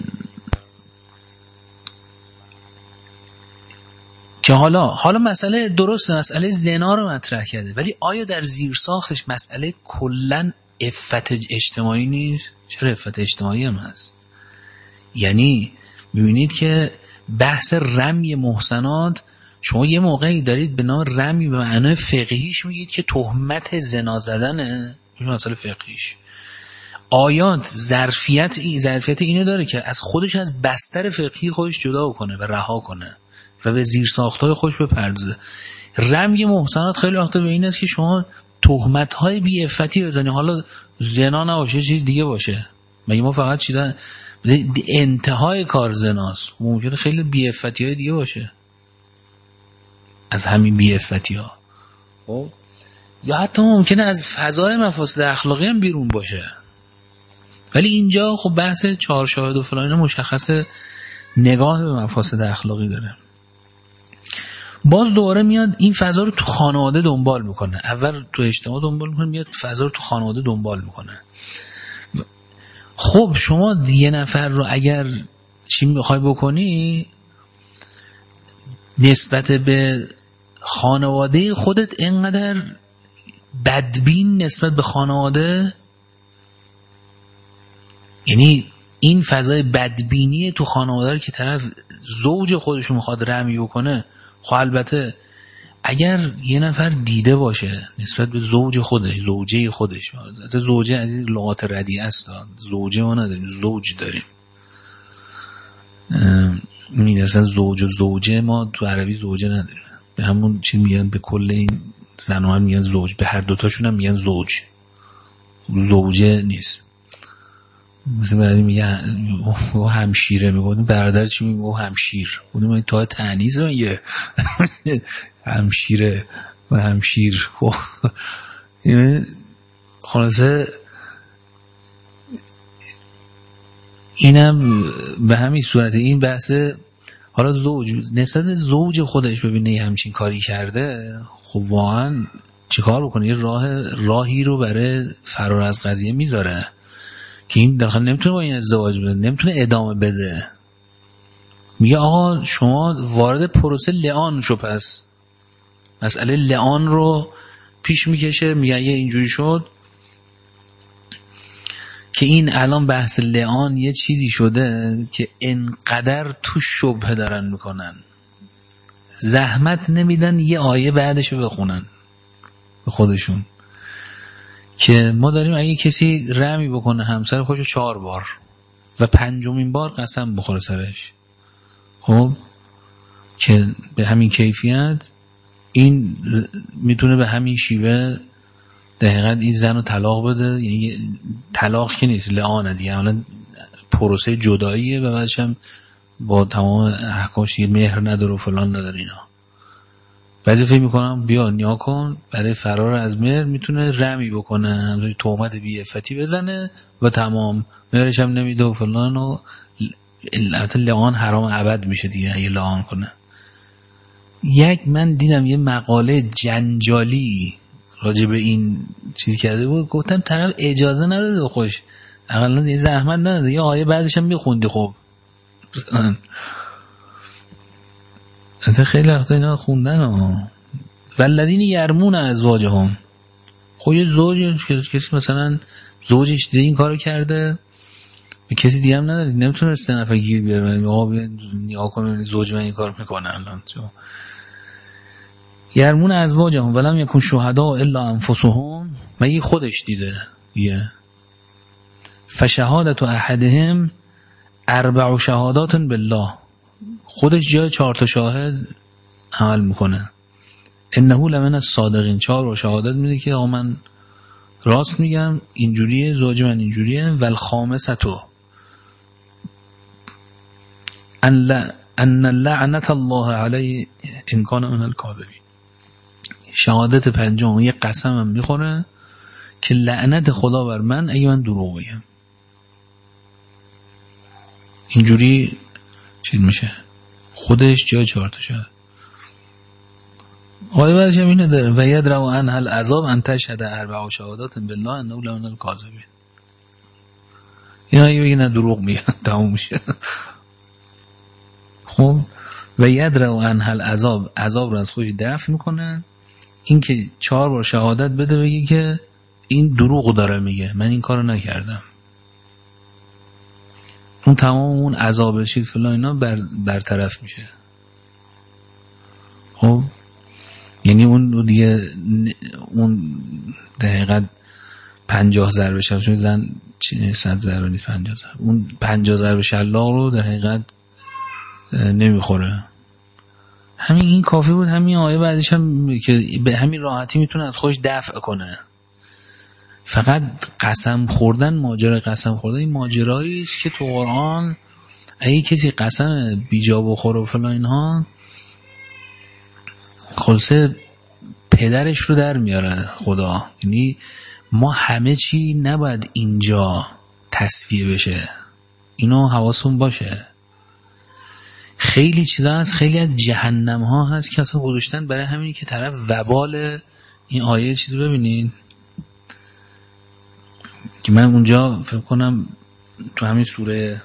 که حالا مسئله درسته، مسئله زنا رو مطرح کرده، ولی آیا در زیر ساختش مسئله کلن عفت اجتماعی نیست؟ چرا عفت اجتماعی هم هست. یعنی میبینید که بحث رمی محسنات، شما یه موقعی دارید به نام رمی به معنای فقهیش میگید که تهمت زنا زدنه، این مسئله فقهیش. آیات ظرفیت اینو داره که از خودش از بستر فقهی خودش جدا کنه و رها کنه و به زیر ساختای خودش بپردازه. رمی محسنات خیلی وقتا به این است که شما تهمت‌های بی عفتی بزنی، حالا زنا نباشه چیز دیگه باشه. مگه ما فقط چیزا انتهای کار زناست، ممکنه خیلی بی عفتی‌های دیگه باشه از همین بی عفتی‌ها. خب یا حتی ممکنه از فضای مفاسد اخلاقی هم بیرون باشه. ولی اینجا خب بحث 4 شاهد و فلان مشخصه نگاه به مفاسد اخلاقی داره. باز دوباره میاد این فضا رو تو خانواده دنبال میکنه. اول تو اجتماع دنبال میکنه، میاد فضا رو تو خانواده دنبال میکنه. خب شما یه نفر رو اگر چی میخوای بکنی نسبت به خانواده خودت اینقدر بدبین نسبت به خانواده، یعنی این فضای بدبینی تو خانواده که طرف زوج خودشو میخواد رمی بکنه، خب البته اگر یه نفر دیده باشه نسبت به زوج خودش، زوجه خودش، البته زوجه از این لغات ردیعه است، زوجه ما نداریم، زوج داریم. این اصلا زوج و زوجه ما تو عربی زوجه نداریم، به همون چی میگن، به کل این زنوان میگن زوج، به هر دوتاشون هم میگن زوج، زوجه نیست. مثل بعدی میگه او همشیره، میگه برادر چی میگه او همشیر، اونم تا تعنیز میگه همشیره و همشیر. خب خلاصه اینم به همین صورت. این بحث حالا زوج نسبت زوج خودش ببینه یه همچین کاری کرده، خب واقعا چیکار بکنه؟ یه راهی رو برای فرار از قضیه میذاره که این داخل نمیتونه با این ازدواج بده، نمیتونه ادامه بده. میگه آقا شما وارد پروسه لعان شو، پس مسئله لعان رو پیش میکشه. میگه یه اینجوری شد که این الان بحث لعان یه چیزی شده که انقدر تو شبهه دارن میکنن، زحمت نمیدن یه آیه بعدش رو بخونن به خودشون که ما داریم اگه کسی رمی بکنه همسر خودشو 4 بار و 5مین بار قسم بخوره سرش، خب که به همین کیفیت این میتونه به همین شیوه در حقیقت این زن رو طلاق بده. یعنی طلاق که نیست، لعانه دیگه، اولا پروسه جداییه و بعدش هم با تمام احکامش یه مهر نداره و فلان نداره. اینا بعضی فکر میکنم بیا نیا کن برای فرار از مهر میتونه رمی بکنه، همونجوری تهمت بی عفتی بزنه و تمام، مهرش هم نمیده و فلان. و البته لعان حرام ابد میشه دیگه اگه لعان کنه. من دیدم یه مقاله جنجالی راجع به این چیز کرده بود، گفتم طرف اجازه نداده خوش، اقلا یه زحمت نداده، یه آیه بعدش هم میخوندی. خب انت خیلی وقتا اینا خوندن ها. والذین یرمون ازواجهم، خب یه زوج کسی مثلا زوجش دیده این کارو کرده کسی دیگه هم نداری، نمیتونه 3 نفر گیر بیاره آقا بیا نیا کن زوج من این کار میکنه الان. یرمون ازواجهم ولم یکن شهدا الا انفسهم، مگه خودش دیده یه فشهادت احدهم 4 شهادات بالله، خودش جای 4 تا شاهد عمل میکنه. انه لمن الصادقین، 4 شهادت میده که آقا من راست میگم، اینجوریه، زوج من اینجوریه. والخامسة ان لعنت الله علیه ان کان من الکاذبین، شهادت 5 یه قسمم میخوره که لعنت خدا بر من اگه من دروغ بگم. اینجوری چی میشه؟ خودش جای 4 تا شده. آیه بعدش هم اینه داره و یدرؤ عنها العذاب ان تشهد 4 شهادات بالله انه لمن الکاذبین. اینا یه نه دروغ میگن تموم میشه. خب و یدرؤ عنها العذاب، عذاب رو از خودش دفع میکنه. این که 4 بار شهادت بده بگه که این دروغ داره میگه، من این کارو نکردم، اون تمام اون عذاب چیز فلان اینا برطرف میشه. خب یعنی اون دیگه اون در حقیقت 50 ضربه شلاق، چون زن 100 ضربه نیست 50 ضربه، اون 50 ضربه شلاق رو در حقیقت نمیخوره. همین این کافی بود. همین آیه بعدش هم که به همین راحتی میتونه از خودش دفع کنه. فقط قسم خوردن، ماجرای قسم خوردن این ماجرایی است که تو قرآن اگه کسی قسم بیجا بخوره و فلان اینها، خلاصه پدرش رو در میاره خدا. یعنی ما همه چی نباید اینجا تصفیه بشه، اینو حواسون باشه. خیلی چیزا هست، خیلی از جهنم ها هست که اصلا گذاشتن برای همینی که طرف وبال این آیه چیزو ببینید که من اونجا فکر کنم تو همین سوره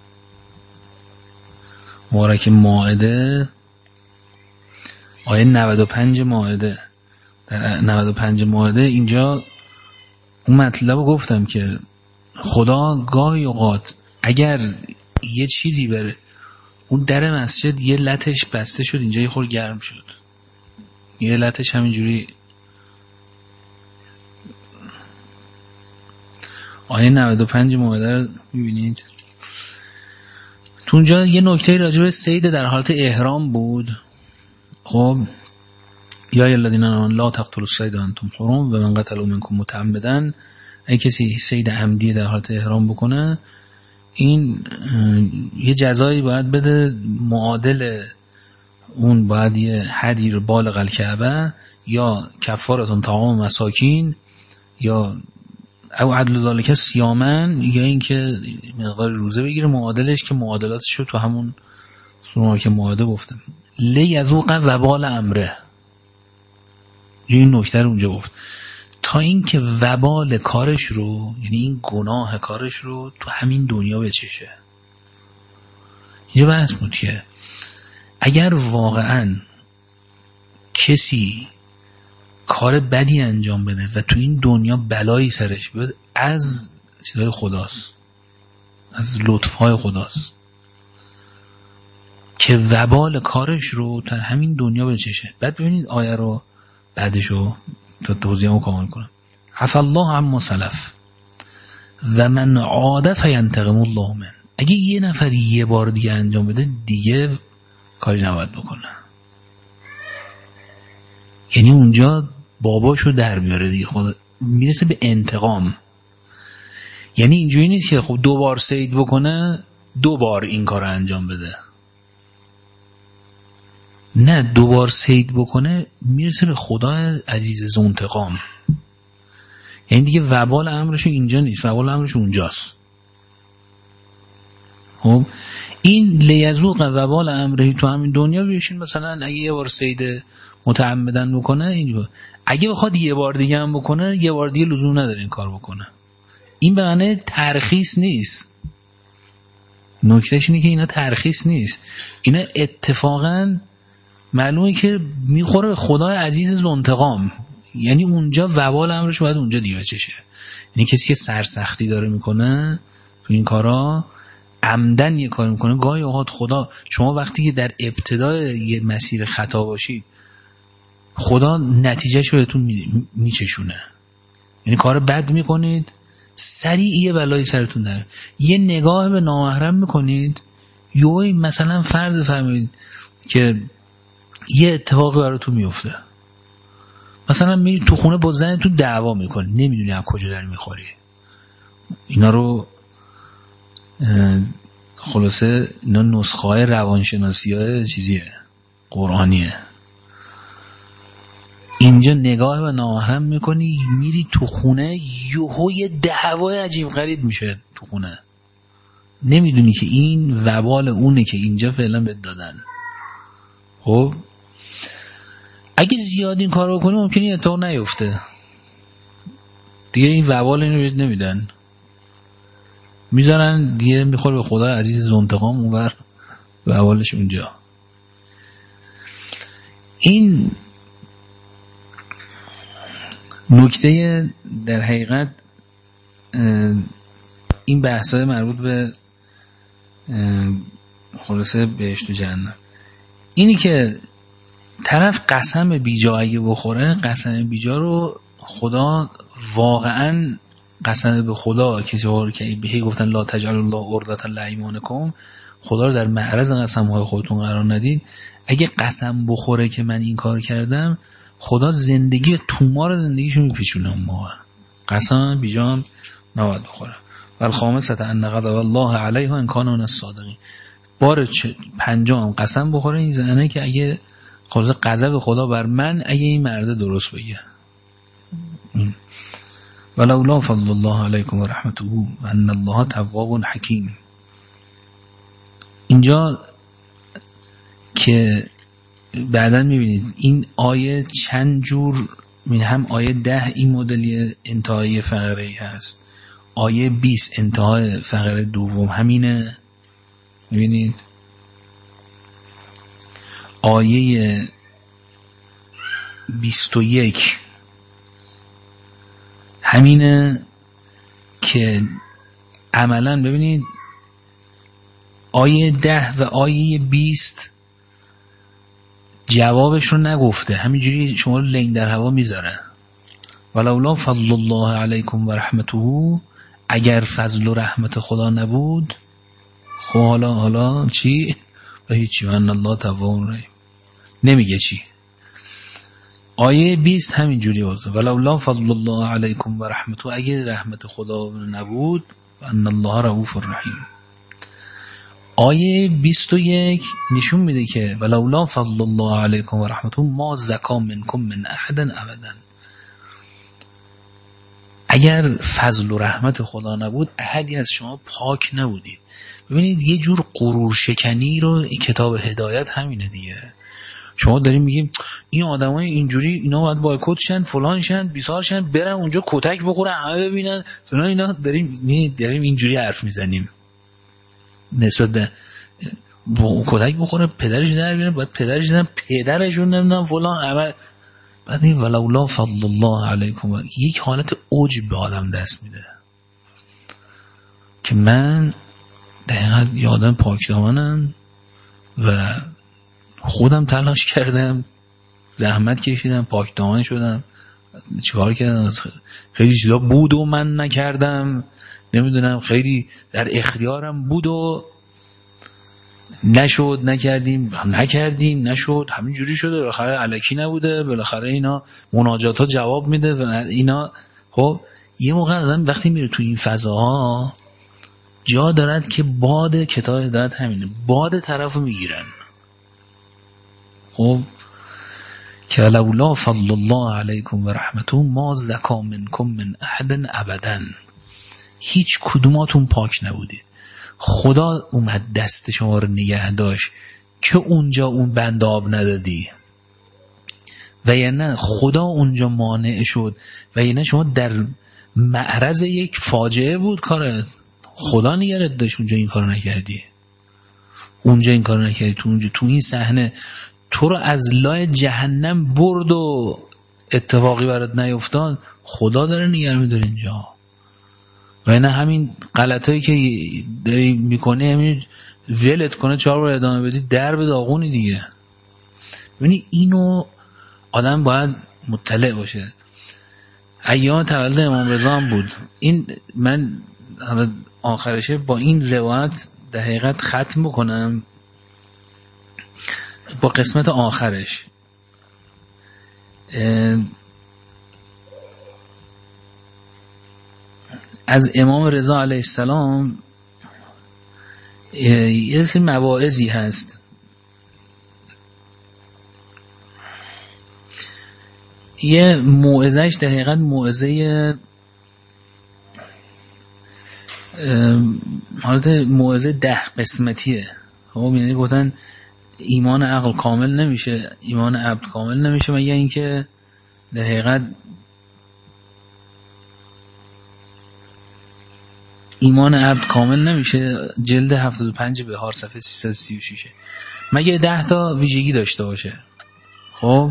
مبارک مائده آیه 95 مائده، در 95 مائده اینجا اون مطلب رو گفتم که خدا گاهی اوقات اگر یه چیزی بره اون در مسجد یه لتش بسته شد اینجا یه خور گرم شد، یه لتش همینجوری. آیه 95 مائده رو میبینید تو اونجا یه نکته راجع به صید در حالت احرام بود. خب یا الذین آمنوا لا تقتلوا الصید وانتم حرم و من قتلوا منکم متعمدا، اگه کسی صید عمدی در حالت احرام بکنه این یه جزایی باید بده، معادل اون باید یه حدی رو بالغ الکعبه یا کفارتون طعام مساکین یا او عدل ذالک صیامن، یا این که مقدار روزه بگیره، معادلش که معادلاتش رو تو همون سوره که معاده گفتم لیذوق وبال امره، این نکته رو اونجا گفت تا این که وبال کارش رو، یعنی این گناه کارش رو تو همین دنیا بچشه. اینجا بحث بود که اگر واقعا کسی کار بدی انجام بده و تو این دنیا بلایی سرش بیاد، از چیزای خداست، از لطفهای خداست که وبال کارش رو تا همین دنیا بچشه. بعد ببینید آیه رو بعدشو تا توضیحمو کامل کنم. عفا الله عما سلف و من عاد فینتقم الله من، اگه یه نفر یه بار دیگه انجام بده دیگه کاری نباید بکنه، یعنی اونجا باباشو در بیاره دیگه، خدا میرسه به انتقام. یعنی اینجوری نیست که خب 2 بار صید بکنه 2 بار این کار انجام بده، نه 2 بار صید بکنه میرسه به خدا عزیز ذوانتقام. یعنی دیگه وبال امرش اینجا نیست، وبال امرش اونجاست. خب این لیذوق وبال امره تو همین دنیا بیشین. مثلا اگه یه بار صید متعمدن بکنه اینجا، اگه بخواد یه بار دیگه هم بکنه یه بار دیگه لزوم نداره این کار بکنه. این به معنی ترخیص نیست، نکتهش اینه که اینا ترخیص نیست، اینا اتفاقا معلومه که میخوره به خدای عزیز ذوانتقام. یعنی اونجا وبال امرش باید اونجا دیگه چشه. یعنی کسی که سرسختی داره میکنه تو این کارا عمدن یه کار میکنه. گاهی اوقات خدا، شما وقتی که در ابتدای یه مسیر خطا باشید، خدا نتیجهش رو بهتون میچشونه. یعنی کار بد میکنید، سریع یه بلایی سرتون در، یه نگاه به نامحرم میکنید، یوی مثلا فرض فرمایید که یه اتفاقی براتون میفته، مثلا میری تو خونه با زنتون دعوا میکنی، نمیدونی از کجا در میخوری. اینا رو خلاصه اینا نسخه های روانشناسی های چیزیه، قرآنیه. اینجا نگاه به نامحرم میکنی، میری تو خونه، یه دعوای عجیب غریب میشه تو خونه، نمیدونی که این وبال اونه که اینجا فعلا بهت دادن. خب اگه زیاد این کار رو کنی ممکنه این اتفاق نیفته دیگه، این وبال اینو بهت نمیدن، میذارن دیگه میخوره به خدای عزیز زنتقام اونور وبالش اونجا. این نکته در حقیقت این بحثای مربوط به خلاصه بهشت و جهنم، اینی که طرف قسم بیجا اگه بخوره، قسم بیجا رو خدا واقعا قسم به خدا، کسی ها رو که بهی گفتن لا تجعلوا الله عرضة لایمانکم، خدا رو در معرض قسم های خودتون قرار ندید. اگه قسم بخوره که من این کار کردم، خدا زندگی تومار زندگیشو میپیچونه اون موقع. قسم بیجا هم نباید بخوره. والخامسة ان غضب الله علیها ان کان من الصادقین. بار پنجم قسم بخوره این زنه که اگه خلاص غضب خدا بر من اگه این مرده درست بگه. ولولا فضل الله علیکم و رحمته ان الله تواب حکیم. اینجا که بعدا میبینید این آیه چند جور، هم آیه 10 این مدلی انتهای فقره هست، آیه 20 انتهای فقره دوم همینه، میبینید آیه 21 همینه که عملا ببینید آیه 10 و آیه 20 جوابش رو نگفته، همینجوری شما رو لنگ در هوا میذاره. ولولا فضل الله علیکم و رحمته، اگر فضل و رحمت خدا نبود، خب حالا چی؟ و هیچی. ان الله تواب رحیم. نمیگه چی. آیه 20 همینجوری واسه ولولا فضل الله علیکم و رحمته، اگر رحمت خدا نبود، ان الله رؤوف رحیم. آیه 21 نشون میده که ولولا فضل الله علیکم و رحمته ما زکا منکم من احد ابدا. اگر فضل و رحمت خدا نبود، احدی از شما پاک نبودید. ببینید یه جور غرور شکنی رو کتاب هدایت همینه دیگه. شما داریم میگیم این آدمای اینجوری اینا باید بایکوت شن، فلان شن، بیسار شن، برن اونجا کتک بخورن، همه ببینن فلان. اینا داریم اینجوری حرف میزنیم نسبت به کتک بخوره پدرش در بیاره، باید پدرش در پدرشون نمیدونم فلان عمل. بعد این ولولا فضل الله علیکم، یک حالت عجب به آدم دست میده که من دقیقا یه آدم پاکدامنم و خودم تلاش کردم، زحمت کشیدم، پاکدامن شدم، چیکار کردم، خیلی چیزا بود و من نکردم، نمیدونم خیلی در اختیارم بود و نشد، نکردیم نشد، همینجوری شده، بالاخره الکی نبوده، بالاخره اینا مناجات ها جواب میده و اینا. خب یه موقع آدم وقتی میره تو این فضاها جا دارد که باد کتاب هدایت همینه، باد طرفو میگیرن. خب که لولا فضل الله علیکم و رحمته ما زکا منکم من احد ابدا، هیچ کدوماتون پاک نبودید. خدا اومد دست شما رو نگه داشت که اونجا اون بند آب ندادی، و یا نه خدا اونجا مانع شد، و یا نه شما در معرض یک فاجعه بود کارت، خدا نگرت داشت اونجا این کارو نکردی، اونجا این کارو نکردی، تو این صحنه تو رو از لای جهنم برد و اتفاقی برات نیفتاد، خدا داره نگه می‌داره اینجا. و اینا همین غلطایی که داری میکنی همین ولت کنه 4 بار ادامه بدی در به داغونی دیگه. ببینی اینو آدم باید مطلع باشه. ایام تولد امام رضا هم بود. این من آخرشه با این روایت در حقیقت ختم بکنم با قسمت آخرش. از امام رضا علیه السلام یه سری مواعظی هست. یه موعظهش در حقیقت موعظه 10 قسمتیه. خب یعنی گفتن ایمان عقل کامل نمیشه، ایمان عبد کامل نمیشه و یا اینکه در حقیقت ایمان عبد کامل نمیشه. جلد 75 بهار صفحه 336 مگه 10 تا ویژگی داشته باشه. خب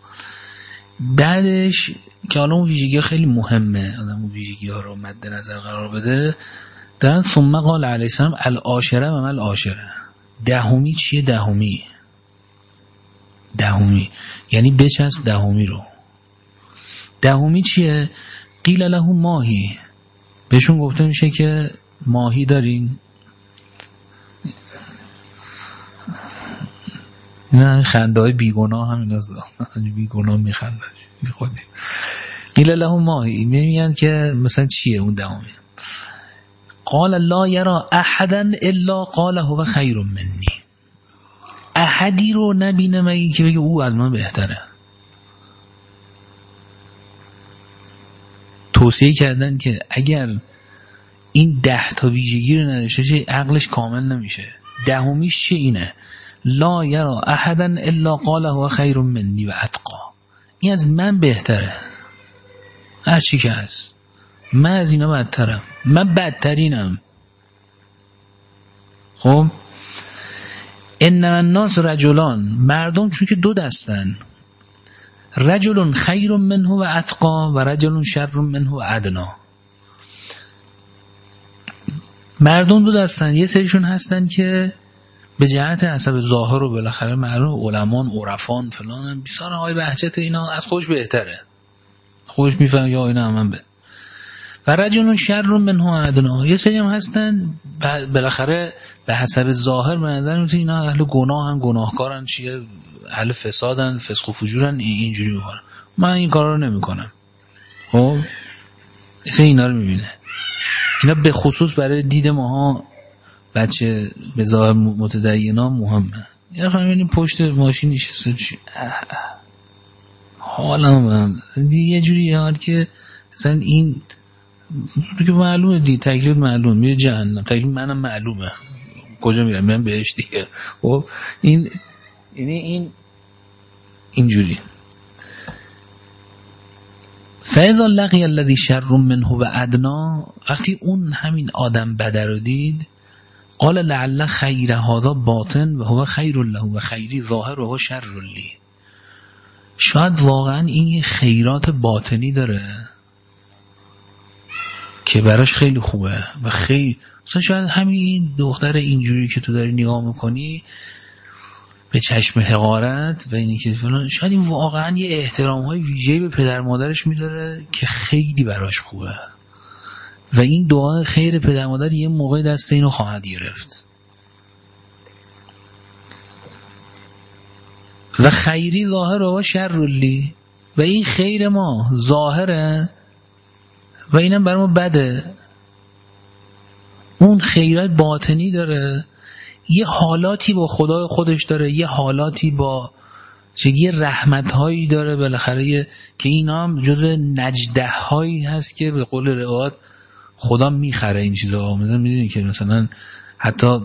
بعدش که حالا اون ویژگی ها خیلی مهمه، آدم اون ویژگی ها رو مد نظر قرار بده، دارن ثم قال علیه السلام العاشره و مل عاشره. دهمی چیه؟ دهمی یعنی بچسب دهمی رو. دهمی چیه؟ قیل له ماهی، بهشون گفته میشه که ماهی دارین؟ نه خنده های بیگناه همین ازا بیگناه میخنده میخوده. قیل له ماهی میگن که مثلا چیه اون دهمی؟ قال لا یرا احدا الا قال هو خیر منی. احدی رو نبینه مگه که بگه او از من بهتره. توصیه کردن که اگر این 10 تا ویژگی رو نداشته چه عقلش کامل نمیشه. دهمیش چه اینه؟ لا یرا احدا الا قال هو خیر منی و اتقا. این از من بهتره، هر چی که هست من از اینا بدترم، من بدترینم. خب انما الناس رجلان، مردم چون که 2 دستن، رجل خیر منه و اتقا و رجل شر منه و ادنا. مردم 2 دستن، یه سریشون هستن که به جهت حسب ظاهر و بالاخره معلوم علمان عرفان فلان بیسار های بهجت اینا از خودش بهتره، خودش میفهم یا اینا من به. و رجل شر منه و ادنا، یه سری هم هستن بالاخره به حسب ظاهر به نظر میاد اینا اهل گناه هم گناهکارن، چیه اهل فسادن، فسق و فجورن، اینجوری میکنن. من این کارا رو نمیکنم. خب اینا رو میبینه. اینا به خصوص برای دید ماها بچه به ظاهر متدینا مهمه. یا فهمیدین پشت ماشین نشسته حالا من یه جوری حال که مثلا این که معلومه دی تکلیف معلومه، میره جهنم، تکلیف منم معلومه کجا میرم، میرم بهش دیگه. خب این اینجوری. فاذا لقی الذی شر منه و ادنا، وقتی اون همین آدم بده رو دید، قال لعل خیر هذا باطن و هو خیر له و خیری ظاهر و هو شر لی. شاید واقعا این خیرات باطنی داره که براش خیلی خوبه و خیلی مثلا شاید همین دختر اینجوری که تو داری نگاه میکنی به چشم حقارت و اینی که فلان، شاید این واقعا یه احترام‌های ویژه‌ای به پدر مادرش میذاره که خیلی براش خوبه و این دعا خیر پدر مادر یه موقع دست اینو خواهد گرفت. و خیری ظاهر و شر لی، و این خیر ما ظاهره و اینم برای ما بده. اون خیرات باطنی داره، یه حالاتی با خدای خودش داره، یه حالاتی با یه رحمت‌هایی داره بالاخره که اینا هم جزء نجده‌هایی هست که به قول روایت خدا میخره این چیزا. میدونی که مثلا حتی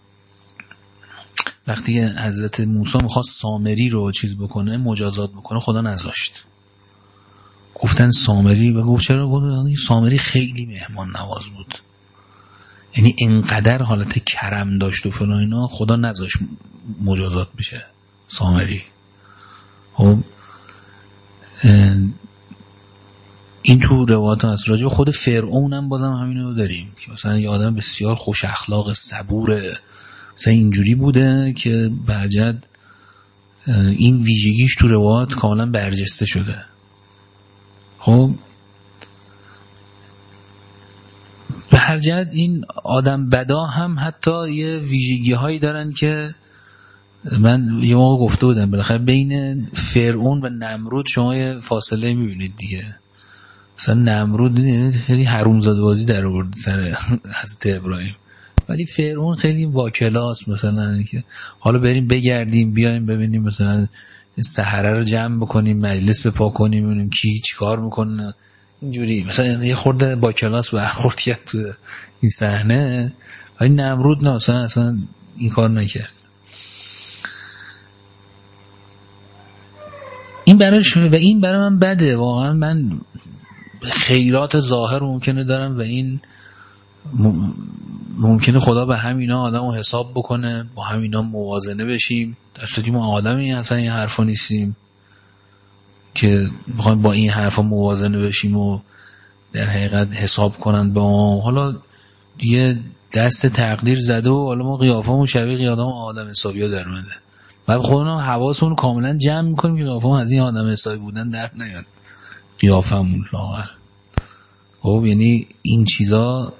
وقتی حضرت موسی میخواست سامری رو چیز بکنه، مجازات بکنه، خدا نذاشت. گفتن سامری و گفت چرا؟ گفت سامری خیلی مهمان نواز بود، یعنی اینقدر حالت کرم داشت و فلان اینا، خدا نذاشت مجازات بشه سامری. خب این تو روایات هست. راجع به خود فرعون هم بازم همینو داریم که مثلا یه آدم بسیار خوش اخلاق، صبوره، مثلا اینجوری بوده که برجد این ویژگیش تو روایات کاملا برجسته شده. خب به هر جهت این آدم بدا هم حتی یه ویژگی هایی دارن که من یه موقع گفته بودم بالاخره بین فرعون و نمرود شما یه فاصله میبینید دیگه. مثلا نمرود خیلی حرومزاده بازی در آورد سر حضرت ابراهیم، ولی فرعون خیلی واکلاس، مثلا که حالا بریم بگردیم بیایم ببینیم مثلا سحره رو جمع بکنیم، مجلس بپا کنیم، ببینیم کی چی کار میکنه، اینجوری مثلا یه خورده با کلاس برخورد کرد تو این صحنه. ولی نمرود نه، اصلا این کار نکرد. این برای من بده واقعا. من خیرات ظاهر ممکنه دارم و این ممکنه خدا به همینا آدمو حساب بکنه، با همینا موازنه بشیم، در صورتی ما آدمی اصلا این حرفا نیستیم که بخوایم با این حرفا موازنه بشیم و در حقیقت حساب کنن با ما. حالا یه دست تقدیر زده و حالا ما قیافمون شبیه آدم حسابیا در اومده. بعد خودمون حواسمون کاملا جمع میکنیم که قیافمون از این آدم حسابی بودن در نیاد، قیافمون لاغر. خب یعنی این چیزا.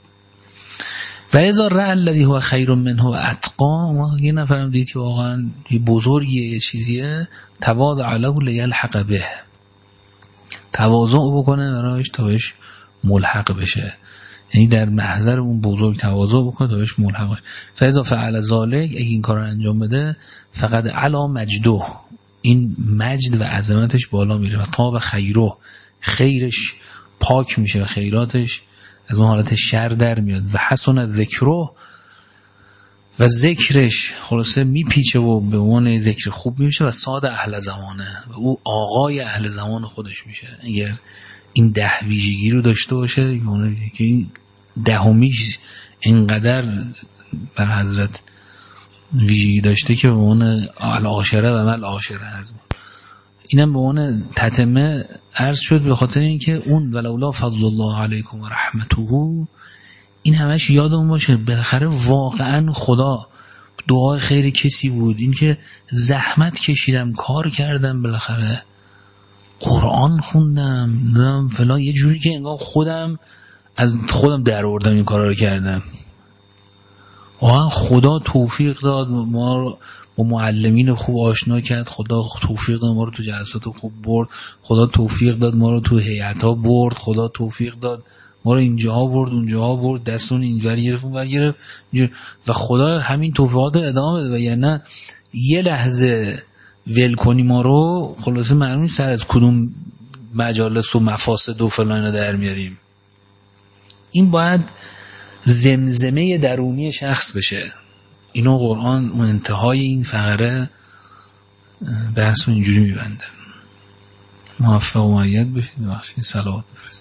و اذا رأى الذي هو خیر منه و اتقا، ما یه نفرم دید که واقعا بزرگیه، یه چیزیه، تواضع له لیلحق به، تواضع بکنه برایش تا بهش ملحق بشه، یعنی در محضر اون بزرگ تواضع بکنه تا بهش ملحق بشه. فاذا فعل ذلک، اگه این کار رو انجام بده، فقد علا مجده، این مجد و عظمتش بالا میره، و طاب خیره، خیرش پاک میشه و خیراتش از اون حالت شر در میاد، و حسن ذکره، و ذکرش خلاصه میپیچه و به عنوان ذکر خوب میشه، و ساد اهل زمانه، و او آقای اهل زمان خودش میشه. اگر این 10 ویژگی رو داشته باشه که این 10میش اینقدر بر حضرت ویژگی داشته که به عنوان العاشره و مل عاشره عرض بود. اینم به عنوان تتمه عرض شد، به خاطر اینکه اون ولولا فضل الله علیکم و رحمته، این همش یادمون باشه بالاخره واقعا خدا دعای خیر کسی بود، این که زحمت کشیدم، کار کردم، بالاخره قرآن خوندم فلان، یه جوری که انگار از خودم در آوردم این کارا رو کردم. واقعا خدا توفیق داد ما رو با معلمین خوب آشنا کرد، خدا توفیق داد ما رو تو جلسات خوب برد، خدا توفیق داد ما رو تو هیئت‌ها برد، خدا توفیق داد ما رو اینجاها برد اونجاها برد، دستون اینجوری گرفت اونور گرفت، و خدا همین توفیقات رو ادامه بده. و یعنی یه لحظه ول کنی ما رو، خلاصه معلوم نیست سر از کدوم مجالس و مفاسد و فلان رو در میاریم. این باید زمزمه درونی شخص بشه. اینو قرآن و انتهای این فقره بحث رو اینجوری میبنده. موفق و مؤید بشید. بخشید صلوات بفرست.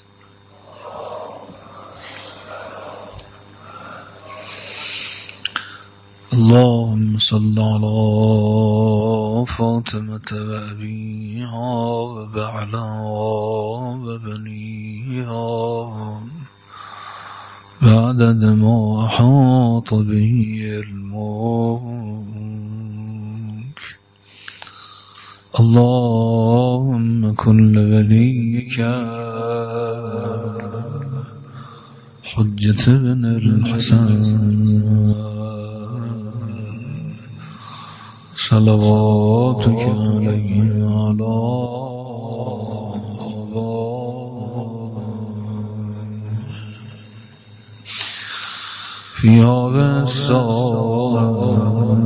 اللهم صل على فاطمة و ابیها و بعلها و بنیها بعدد ما احاط به علمك. اللهم كن لوليك حجة بن الحسن صلواتك عليه وعلى في هذا الساعة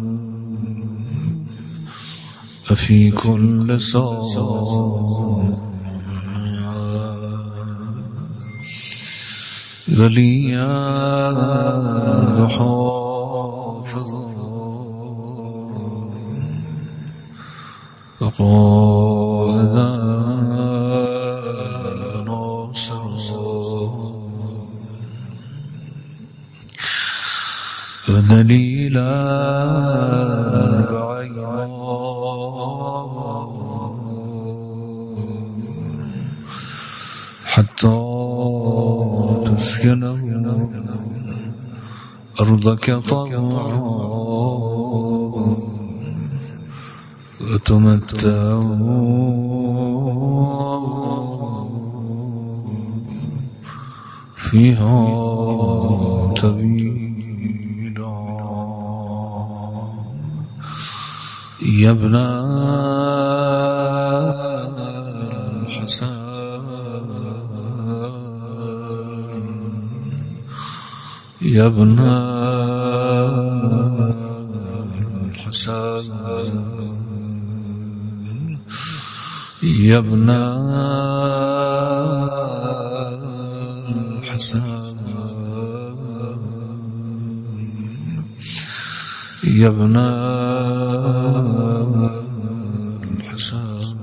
وفي كل ساعة وليا وحافظا وقائدا ناصرا ودليلا بعينا حتى تسكنه أرضك طوعا وتمتعوا فيها طويلا يا ابن الحسن يا ابن الحسن يا ابن الحسن يا ابن الحسن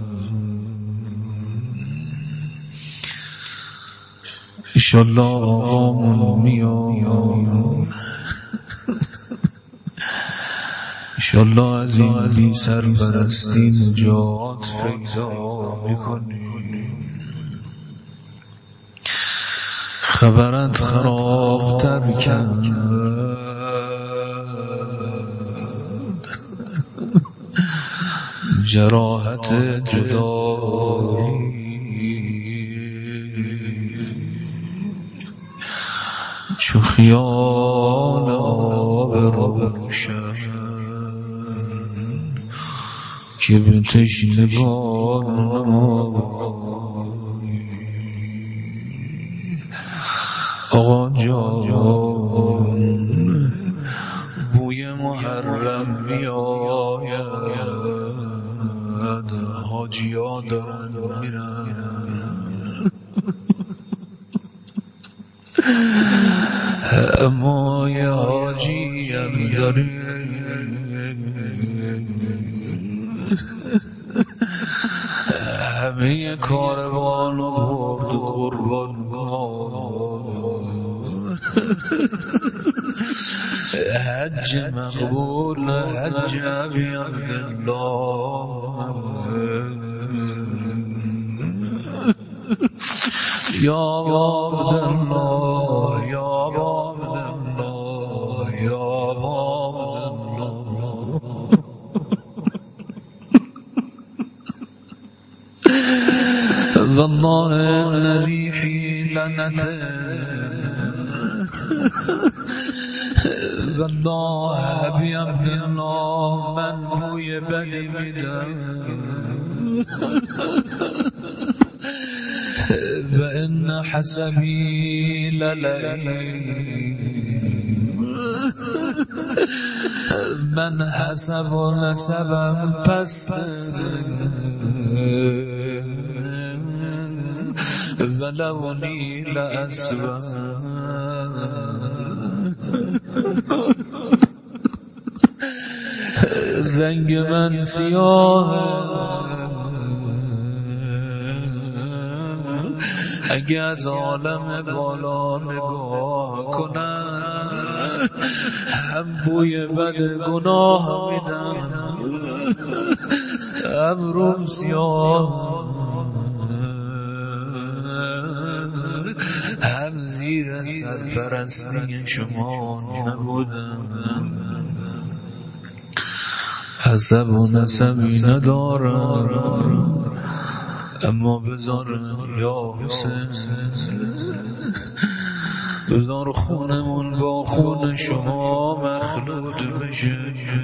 انشالله آقامون میاد انشالله از این بی سرپرستی نجات پیدا میکنی. خبرت خرابتر کرد جراحت جدایی چو خیال آب روشن که به تشنگان آقا جان بوی محرم میآید حاجی‌ها دارن میرن اما یه حاجی هم داره همه کاروانو برد قربانگاه حج مقبول حج ابی عبدالله یا عبدالله یا عبدالله یا عبدالله والله ان ريحي لعنته والله ابي عبد الله من بوی بدی میدم و ان حسبی للئیم من حسب و نسبم پس ولونی لأسبم رنگ من سیاه اگه از عالم بالا نگاه کنم هم بوی بد گناه میدم هم روم سیاه هم زیر سرپرستی شما نبودم حسب و نسبی ندارم اما بذار یا حسین بذار خونمون با خون شما مخلوط بشه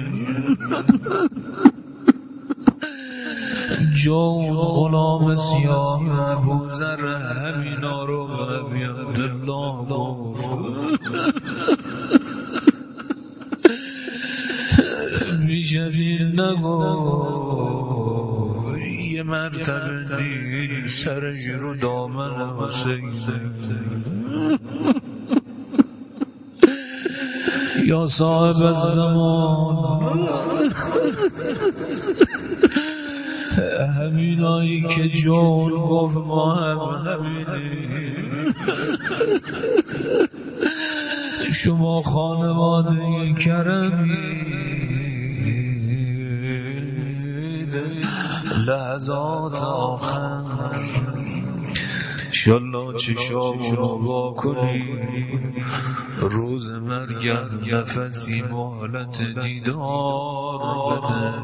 جون غلام سیاه ابوذر همینا رو ابی عبدالله گفت بیش از این نگو یه مرتبه دید سرش رو دامن حسین یا صاحب الزمان همینایی که جون گفت ما هم همینیم شما خانواده کرمید لحظات آخر انشالله چشامو رو با کنی روز مرگم نفسی مهلت دیدار بده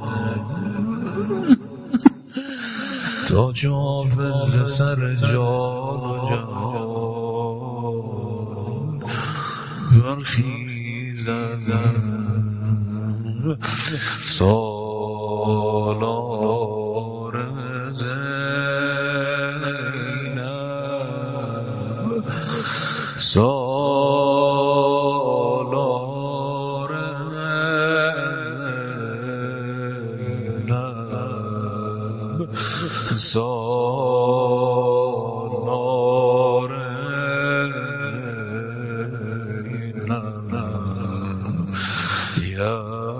تا جافز سر جان و جهان برخیزم سالار زینب سالار زینب سالار زینب یا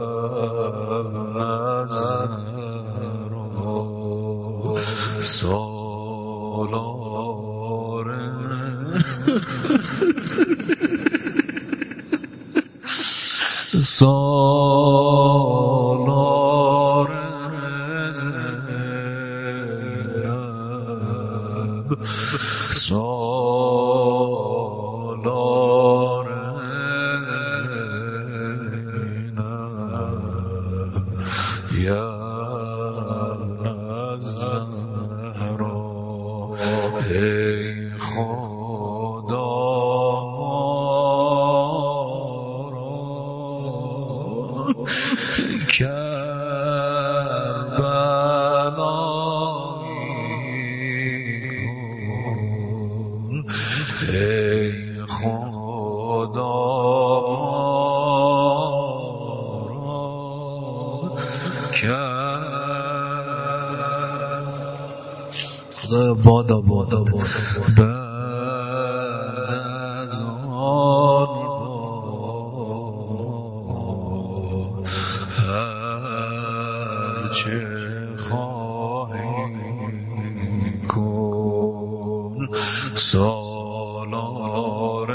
سالار سالار زینب سالار زینب یا ای خدا کربلایی کن ای خدا خدا بادا بعد از آن هرچه خواهی کن سالار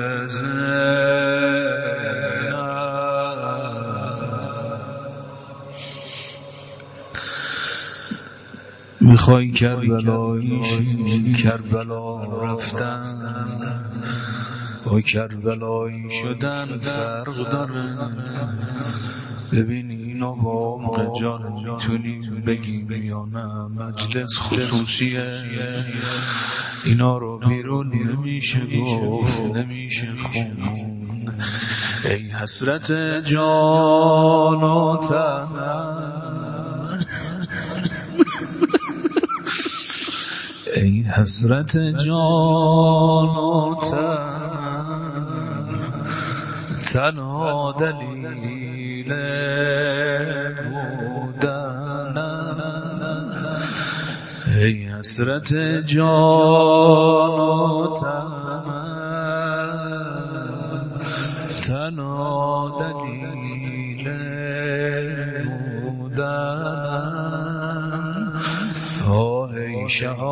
میخوای کربلایی شی کربلا رفتن با کربلایی شدن فرق داره ببین اینو با عمق جان میتونی بگیم یا نه مجلس خصوصیه اینا رو بیرون نمیشه گفت نمیشه خون ای حسرت جان و تن ای حسرت جان و تن تنها دلیل بودن ای حسرت جان و تن تنها دلیل بودن ای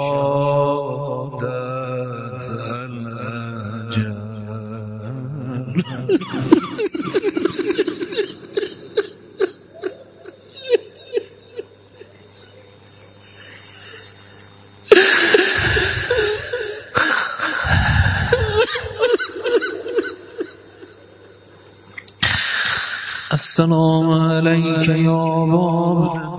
شهادت الاجل السلام علیک یا باب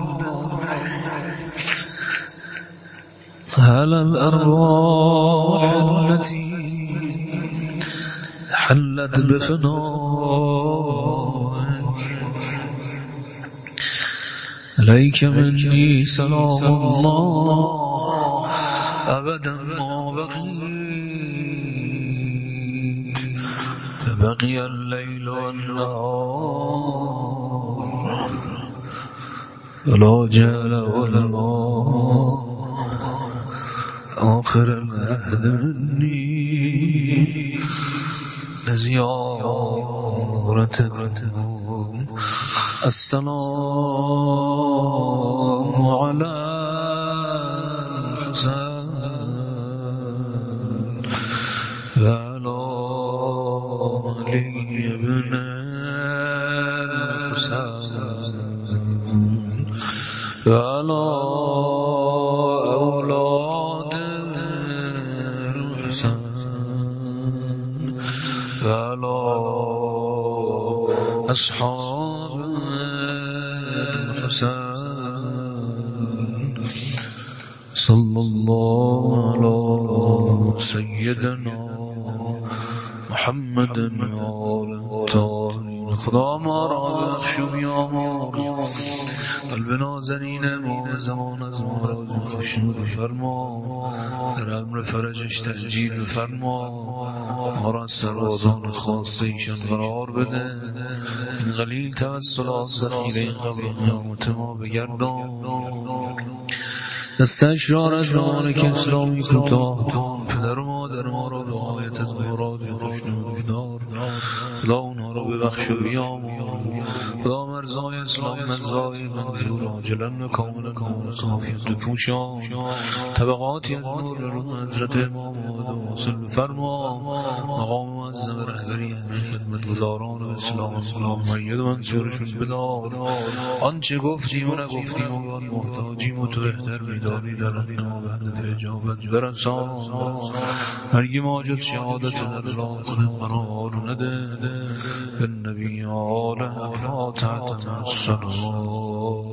هل الأرواح التي حلت بفنائك عليك مني سلام الله أبدا ما بقيت فبقي الليل والنهار ولا جاء الماء آخر العهد مني لزيارتكم السلام على الحسين وعلى علي بن الحسين وعلى أولاد أصحاب الحسين صلى الله على سيدنا محمد آل الطاهرین. خدا ما را بخش و بیامرز، قلب نازنین امام زمان از ما را خوشنود فرما، در امر فرجش تأجیل فرما، ما را از سربازان خواسته ایشان قرار بده. این قلیل توسلات ذخیره این قبر قیامت ما بگردان. دستش را از زمان که اسلامی کوتاه، پدر و مادر ما را به غایت از ما راضی و خوشنود دار. خدا اونها را ببخش و بیامرز. خدا مرزای اسلام مرزای منظور عاجلا و کاملا کافیت بپوشان. طبقاتی از نور روح حضرت امام آمد حاصل بفرما. مقام معظم رهبری همه خدمتگزاران و اسلام مؤید منصورشون بدار. آنچه گفتیم و نگفتیم و محتاجیم و تو بهتر میدانی، در ما به هدف اجابت برسان. مرگی ماجد شهادت در راه خودت قرار نده. به نبی آله فاتحة السلام.